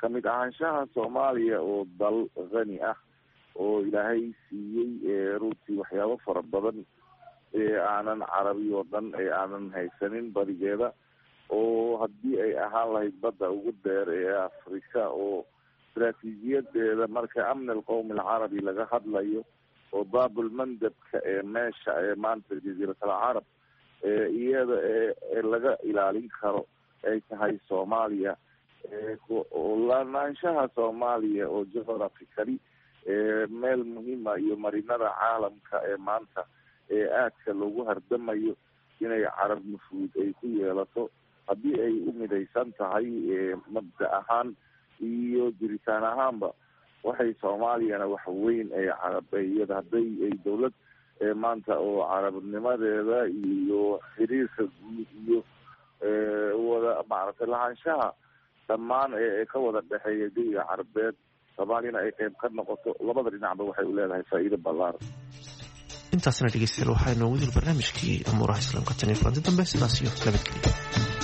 Speaker 14: kamid ahaanshaha soomaaliya oo dal qani ah oo ilaahay siiyey runtii waxyaabo fara badan aanan carabi oo dhan aanan haysanin badigeeda, oo haddii ay ahaan lahayd badda ugu dheer ee afrika oo istaraatiijiyadeeda marka amni alqowmi alcarabi laga hadlayo oo baabulmandabka ee meesha ee maanta jaziirat alcarab iyada ee laga ilaalin karo ay tahay soomaaliya, lanaanshaha soomaaliya oo geographically meel muhiima iyo marinada caalamka ee maanta ee aadka loogu hardamayo inay carab nufuud ay ku yeelato haddii ay u midaysan tahay mabda ahaan iyo jiritaan ahaanba. waxay soomaaliyana wax weyn ay carabiyada hadday ay dawlad maanta oo carabnimadeeda iyo xiriirka guud iyo wada maaragtay lahaanshaha dhammaan ee ka wada dhexeeya jawiga carabeed soomaaliyana ay qayb ka noqoto, labada dhinacba waxay u leedahay faa'iido ballaaran.
Speaker 12: intaasna dhegeystayaal waxaa inoogu dil barnaamijkii amuuraha islaamka tan iyo kulanti dambe, sidaas iyo nabadgelyo.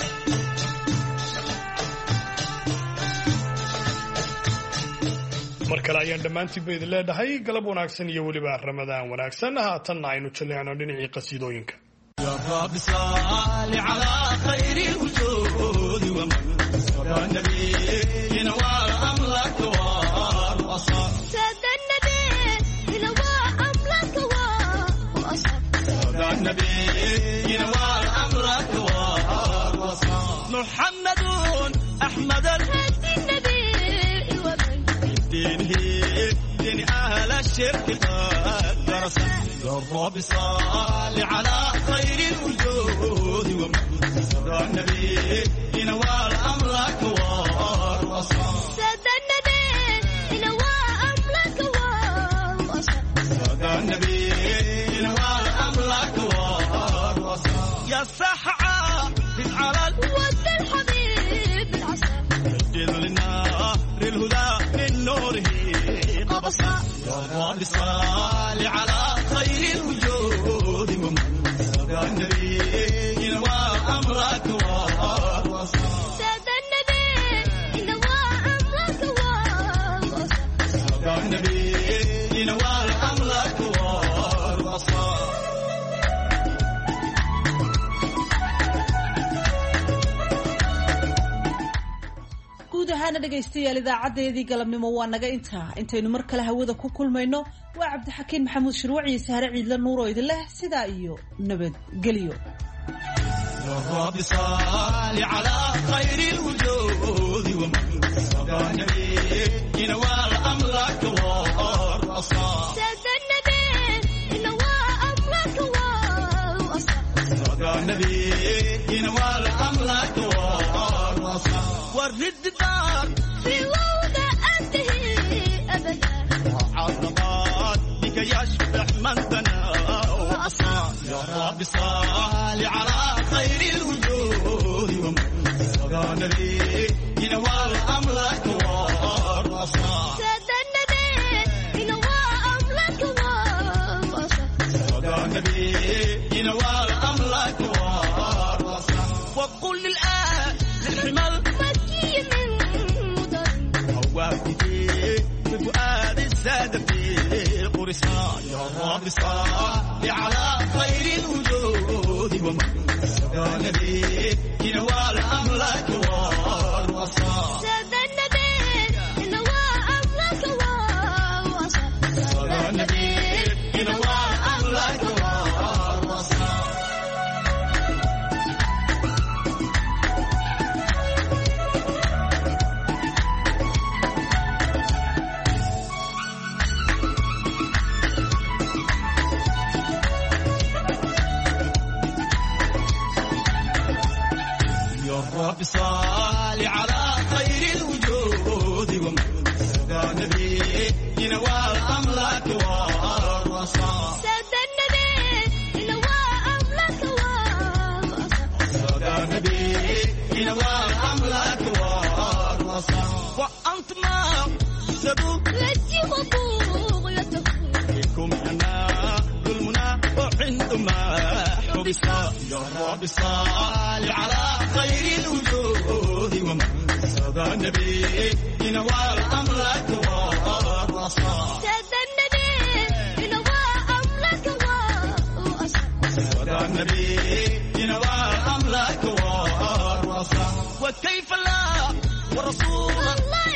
Speaker 2: mar kale ayaan dhammaantiinba idin leedhahay galab wanaagsan iyo weliba ramadaan wanaagsan. haatanna aynu jaleecno dhinacii qasiidooyinka.
Speaker 15: محمد أحمد دين أهل الشرك قد درس الرب صال على خير الوجود ومن النبي ينوال أمرك والوصال
Speaker 16: سادة النبي ينوال أمرك والوصال
Speaker 15: سادة النبي ينوال أمرك والوصال يا السحعة على
Speaker 16: ود الحبيب العسل
Speaker 15: جد للنار الهدى من نوره قبصا يا رب صل على خير الوجود ومن سادة النبي ينوى أمرك والوصال
Speaker 16: سادة النبي ينوى أمرك والوصال
Speaker 15: سادة النبي ينوى أمرك والوصال
Speaker 1: guud ahaana dhegaystayaal idaacadeedii galabnimo waa naga intaynu mar kale hawada ku kulmayno waa cabdixakiin maxamuud shirwac iyo sahre ciidla nuur oo idin leh sidaa iyo nabadgelyo.
Speaker 15: رب صل على خير الوجود ومن سادة النبي ينوال أمرك والوصال
Speaker 16: سادة النبي ينوى أمرك والوصال
Speaker 15: سادة النبي ينوال أمرك والوصال ورد الدار
Speaker 16: في وضع أنتهي أبدا
Speaker 15: عرضات بك يشبح من بنى وأصال يا رب صل على خير الوجود ومن سادة النبي ينوال أمرك والوصال
Speaker 16: سادة النبي ينوى أمرك والوصال
Speaker 15: سادة النبي ينوال أمرك والوصال وقل للآن للحمل
Speaker 16: مكي من مدن
Speaker 15: هواكي بفؤاد السادة في قرصان يا رب صل على خير الوجود ومن سادة النبي ينوال أمرك والوصال
Speaker 16: سادة النبي ينوى أمرك والوصال
Speaker 15: سادة النبي ينوال أمرك والوصال رب صل على خير الوجود ومن سادة النبي ينوال أمرك والوصال
Speaker 16: سادة النبي ينوى أمرك والوصال
Speaker 15: سادة النبي ينوال أمرك والوصال وأنت ما سبوك
Speaker 16: لجي وطوغيتك
Speaker 15: فيكم أنا ظلمنا وعندما حبسا يا رب صل على خير الوجود ومن سادة النبي ينوال أمرك والرصاص
Speaker 16: سادة النبي ينوال أمرك والرصاص
Speaker 15: سادة النبي ينوال أمرك والرصاص وكيف لا ورسول الله